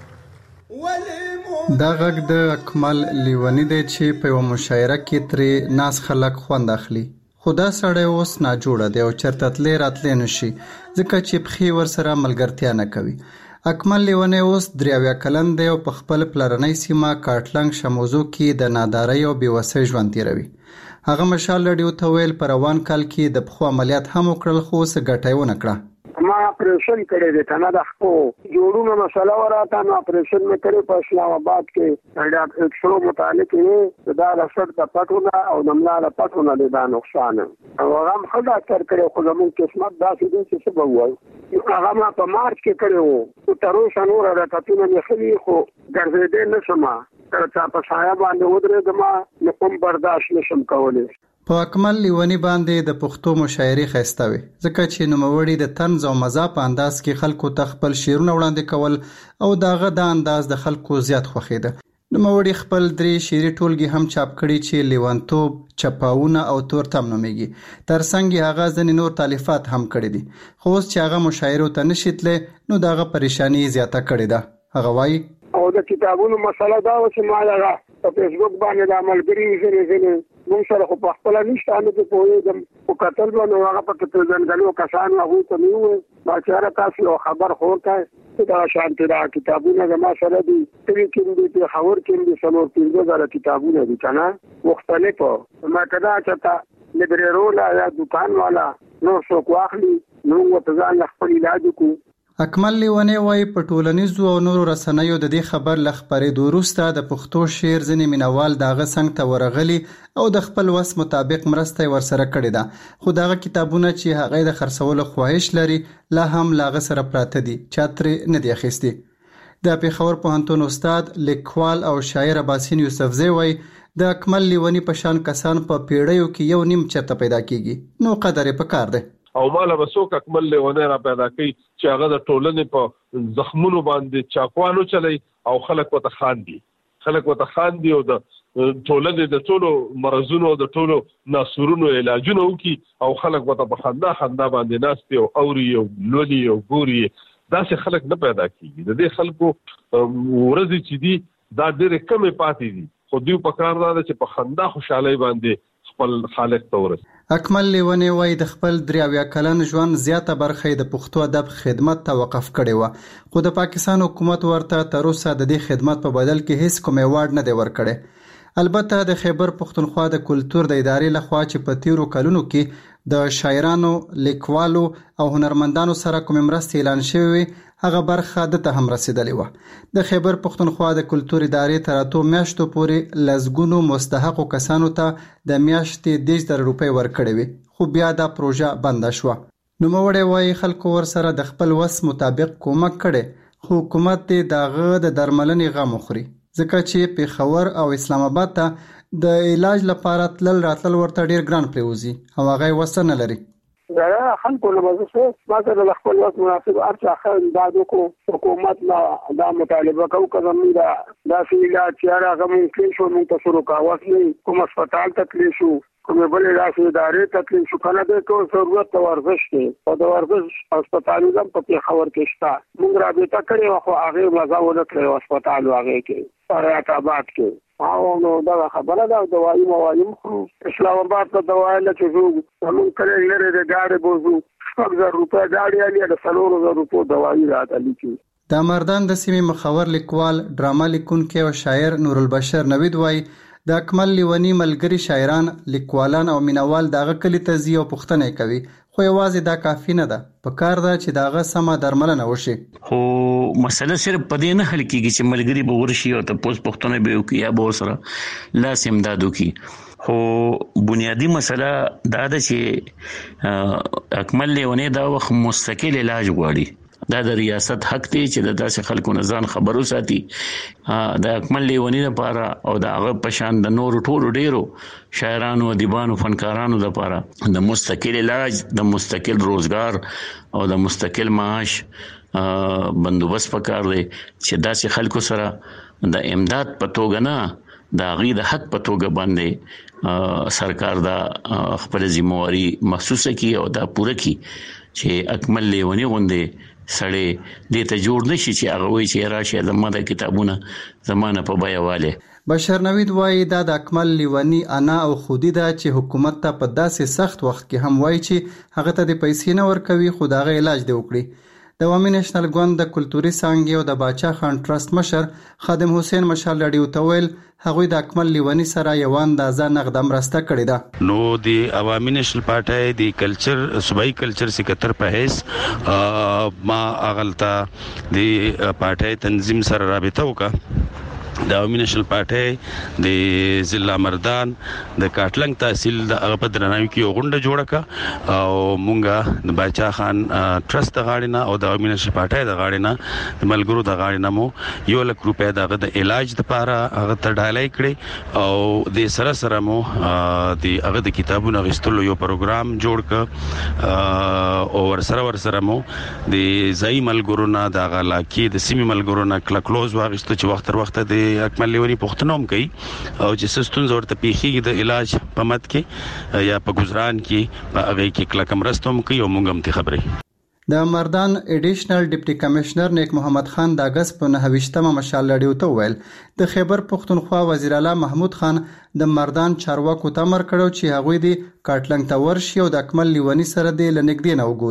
دا غږ د اکمل لیونی دی چې په یوه مشاعره کې ترې ناز خلک خوند اخلي، خو دا سړی اوس ناجوړه دی او چېرته تللی راتلی نشي ځکه چې پښې ورسره ملګرتیا نه کوي. اکمل لیونی اوس درې اویا کلن دی او په خپل پلرنۍ سیمه کاټلنګ شموزو کې د نادارۍ او بېوسۍ ژوند تېروي. هغه مشال راډیو ته ویل په روان کال کې د پښو عملیات هم وکړل خو څه ګټه یې ونه کړه. ما اپریشن کړی دی کنه د خپل جوړونو مسله وراته نو اپریشن مې کړی په اسلام آباد کې دا اکسرو متعلق دی دا رسټ د پټونه او د ملاله پټونه دا نقصان او هغه هم خدا تر کړی خو زموږ قسمت داسې دی چې څه به وایي هغه ما په مارچ کې کړی وو تر اوسه نور راټونه مې خلی خو ګرځېدې نه شم تر چا په سایه باندې ودرېدم نو کوم برداشت نشم کولی. په اکمل لیونی باندې د پښتو مشاعرې ښایسته وي ځکه چې نوموړي د طنز او مزاح په انداز کې خلکو ته خپل شعرونه وړاندې کول او د هغه دا انداز د خلکو زیات خوښېده. نوموړي خپل درې شعري ټولګې هم چاپ کړي چې لیونتوب، چپاونه او تورتم نومیږي. ترڅنګ یې هغه ځینې نور تالیفات هم کړي دي، خو اوس چې هغه مشاعرو ته نشي تللی نو د هغه پریشاني زیاته کړې ده. هغه وایي او د کتابونو مسله دا و چې ما هغه په فیسبوک باندې د ملګري ځینې ځینې موږ سره خو په خپله نشته نه پې پوهېږم خو کتل به نو هغه پکې پېژندلي کسان هغوی ته مې وویل باچاره تاسو یو خبر خو ورکړئ دا شانتي دا کتابونه زما سره دي چې کوم دي خبر کوم دي څلور پنځه زره کتابونه دي کنه مختلفو ما کدا چتا لبريرولا یا دکان والا نو څوک واخلي نو وتځان خپل علاج کو. اکمل لیونی وای په ټولنیزو او نورو رسنیو د دې خبر لخبرې وروسته د پښتو شعر ځنې مینوال داغه څنګه ته ورغلي او د خپل وس مطابق مرسته ورسره کړې ده خو داغه کتابونه چې هغه د خرڅولو خواهش لري لا هم لاغه سره پراته دي چاترې نه دی اخیستي. د پیښور پوهنتون استاد لیکوال او شاعر باسین یوسفزی وای د اکمل لیونی په شان کسان په پیړیو کې یو نیم چرته پیدا کیږي نو قدر په کار ده او مالا بسوک اکمل لیونی را پیدا کوي چې هغه د ټولنې په زخمونو باندې چاقوانو چلی او خلک وته خاندي خلک وته خاندي او د ټولنې د ټولو مرزونو د ټولو ناسورونو علاجونه وکي او خلک وته په خندا خندا باندې ناستي او اوري او لولي او ګوري داسې خلک نه پیدا کیږي. د دې خلکو ورځې چې دي دا ډېرې کمې پاتې دي خو دوی په کار ده چې په خندا خوشحالۍ باندې خپل خالق ته ورسي. اکمل لیونی وای د خپل دریاویا کلن ژوند زیاته برخه د پښتو ادب خدمت ته وقف کړي و خو د پاکستان حکومت ورته تر اوسه د دې خدمت په بدل کې هیڅ کوم ایوارډ نه دی ورکړی. البته د خیبر پښتونخوا د کلچر د ادارې لخوا چې په تیرو کلونو کې د شاعرانو لیکوالو او هنرمندانو سره کوم مرستې اعلان شوی هغه برخه د ته هم رسیدلې و. د خیبر پښتونخوا د کلچر ادارې تر اتو میاشتو پورې لزګونو مستحقو کسانو ته د میاشتې دیش در روپۍ ورکړې وي خو بیا دا پروژه بنده شوه. نوموړی وایي خلکو ورسره د خپل وس مطابق کومک کړي خو حکومت دې دغه د درملنې غم وخوري ځکه چې پیښور او اسلام آباد ته د علاج لپاره تلل راتلل ورته ډیر ګران پریوزي او هغه وسه نه لري. دا خلکو له مزه ما سره د خپل وخت مناسب ارچا خان دا د حکومت لا دا مطالبه کوي کوم دا دا فعالیت چې هغه ممکن شو موږ تاسو راکاوه کوم هسپتال ته تللی شو کوم بل راشي ادارې ته تللی شو کنه د ټول ضرورت ته ورزش دی او د ورزش هسپتال هم په پیښور کې شته موږ رابطه کړې خو هغه مزه ونه کړې هسپتال هغه کې سرحد آباد کې او نو دا خبره ده دوايي موالیم خو اسلام آباد ته دوايي لکه زو موږ کړې لري د ګاډي بوزو څو زر روپیا ګاډي علي د څلور زر روپیا دوايي راځي کی. د مردان د سیمې مخور لیکوال ډراما لیکونکي او شاعر نور البشر نوید وای د اکمل لیونی ملګری شاعران لیکوالان او مینوال دغه کلی تزي او پښتنه کوي خو یوازې دا کافی نه ده په کار ده چې دغه سمه درملنه وشي. خو مسله صرف پدې نه حل کیږي چې ملګری به ورشي او ته پوس پښتنه به وکي یا به سره لاس امدادو کی خو بنیادی مسله دا ده چې اکمل لیونی دا وخت مستقل علاج غواړي. دا د ریاست حق دی چې د داسې خلکو نه ځان خبرو ساتي. د اکمل لیونی لپاره او د هغه پشان د نورو ټولو ډیرو شاعرانو ادیبانو فنکارانو لپاره د مستقل علاج د مستقل روزګار او د مستقل معاش بندوبست پکار دی چې داسې خلکو سره د امداد په توګه نه د هغې د حق په توګه باندې سرکار دا خپل ذمہواری محسوسه کی او دا پوره کی چې اکمل لیونی غوندې سړی دې ته جوړ نشي چې هغه وایي چې راشه زما د کتابونه زمانه په بیا واله. بشر نوید وایي دا د اکمل لیونی انا او خودی دا چې حکومت ته په داسې سخت وخت کې هم وایي چې هغه ته د پیسې نه ورکوي خو دغه علاج دی وکړي. د عوامي نېشنل ګوند د کلتوري څانګې او د باچا خان ټرست مشر خادم حسین مشال رادیو ته ویل هغوی د اکمل لیونی سره یو اندازه نقد مرسته کړې ده. نو د عوامي نېشنل پارټي د کلچر صوبایي کلچر سکرټر په حیث ما اغلتا د پارټي تنظیم سره رابطه وکړه. د عوامي نېشنل پارټي د ضلع مردان د کاټلنګ تحصیل د هغه په درناوي کې یو غونډه جوړه کړه او مونږه د باچا خان ټرست د غاړې نه او د عوامي نېشنل پارټي د غاړې نه د ملګرو د غاړې نه مو یو لک روپیا دغه د علاج لپاره هغه ته ډالۍ کړې او د سره سره مو د هغه د کتابونو غوښتلو یو پروګرام جوړ کړ او ورسره ورسره مو د ځای ملګرو نه د غلاکی د سیمې ملګرو نه کلکلوز واغښتو چې وخت تر وخت د اکمل لیونی پښتنوم کوي او چې سستون زورته پیخي د علاج په مت کې یا په گزاران کې په هغه کې کلکم رستوم کوي او مونږ هم ته خبرې. د مردان اډیشنل ډیپټي کمشنر نیک محمد خان د اگست په نهه ویشتمه مشال لړیو ته ویل د خیبر پښتونخوا وزیر اعلی محمود خان د مردان چارواکو ته امر کړو چې هغوی د کاټلنګ ته ورشي او د اکمل لیونی سره د لنګدین او ګوري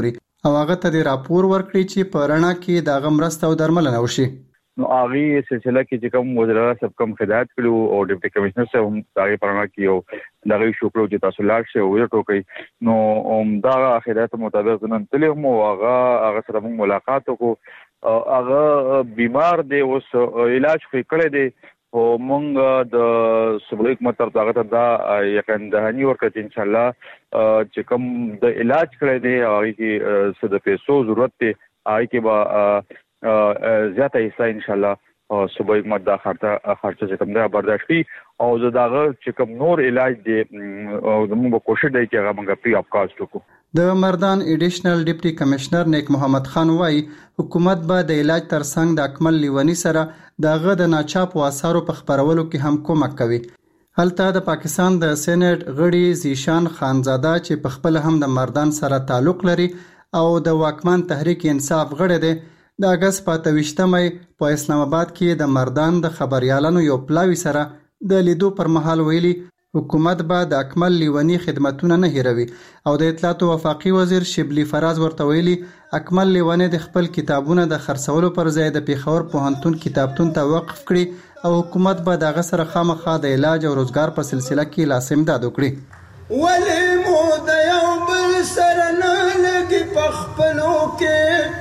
او هغه ته د راپور ورکړي چې په رڼا کې د هغه مرسته او درملنه وشي. نو هغه سلسله کې چې کوم وزرا سب کم خدمات کړو او ډیپټي کمشنر سره هم هغه پرانا کې او دغه شکر چې تاسو لاړ شئ او ټوکې نو هم دا خدمات مطابق نن تلې مو هغه هغه سره موږ ملاقات وکړو. هغه بیمار دی اوس علاج کړی دی او موږ د صوبې حکومت تر هغه دا یقین دهنی ورکړي ان شاء الله چې کوم د علاج کړی دی هغه کې څه د پیسو ضرورت دی هغه کې به زیاته حصہ ان شاء الله صوبې حکومت دا خرچه خرچه چې کوم دا برداشت کړي او زه داغه چې کوم نور علاج دی او موږ کوشش دی چې هغه موږ پری اپ کاست وکړو. د مردان ایډیشنل ډیپټي کمشنر نیک محمد خان وايي حکومت به د علاج ترڅنګ د اکمل لیونی سره دغه د ناچاپ واسارو په خبرولو کې هم کومک کوي. هلته د پاکستان د سېنات غړي زیشان خانزاده چې په خپل هم د مردان سره تعلق لري او د واکمن تحریک انصاف غړي دی د اگست په تویشتمه په اسلام آباد کې د مردان د خبريالانو یو پلاوی سره د لیدو پر مهال ویلي حکومت به د اکمل لیونی خدماتونه نه هیروي او د اطلاعات او وفاقي وزیر شبلی فراز ورته ویلي اکمل لیونی د خپل کتابونه د خرڅولو پر ځای د پیښور پوهنتون کتابتون ته وقف کړي او حکومت به دغه سره خامخا د علاج او روزګار په سلسله کې لاس امداد وکړي. ولې مو د یو بل سره نه لګي په خپلو کې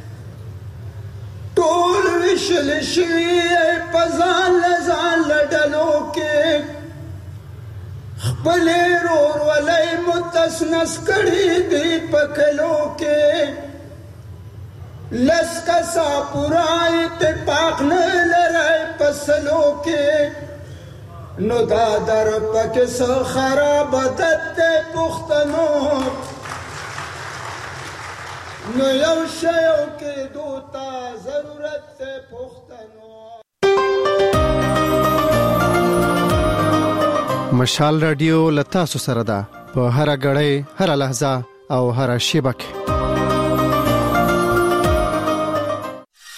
ټول وشل شوي په ځان ځان لډلو کې خپلې ورورولۍ مو تسنس کړي دي په کلو کې لس کسا پورا اتفاق نه لرئ په سلو کې نو دا در پکې څه خراب عادت دی پښتنو نو یو شیو کې دوتا ضرورت ته پښتنو. مشال رادیو لتا سره ده په هر غړې هر لحظه او هر شیبه کې.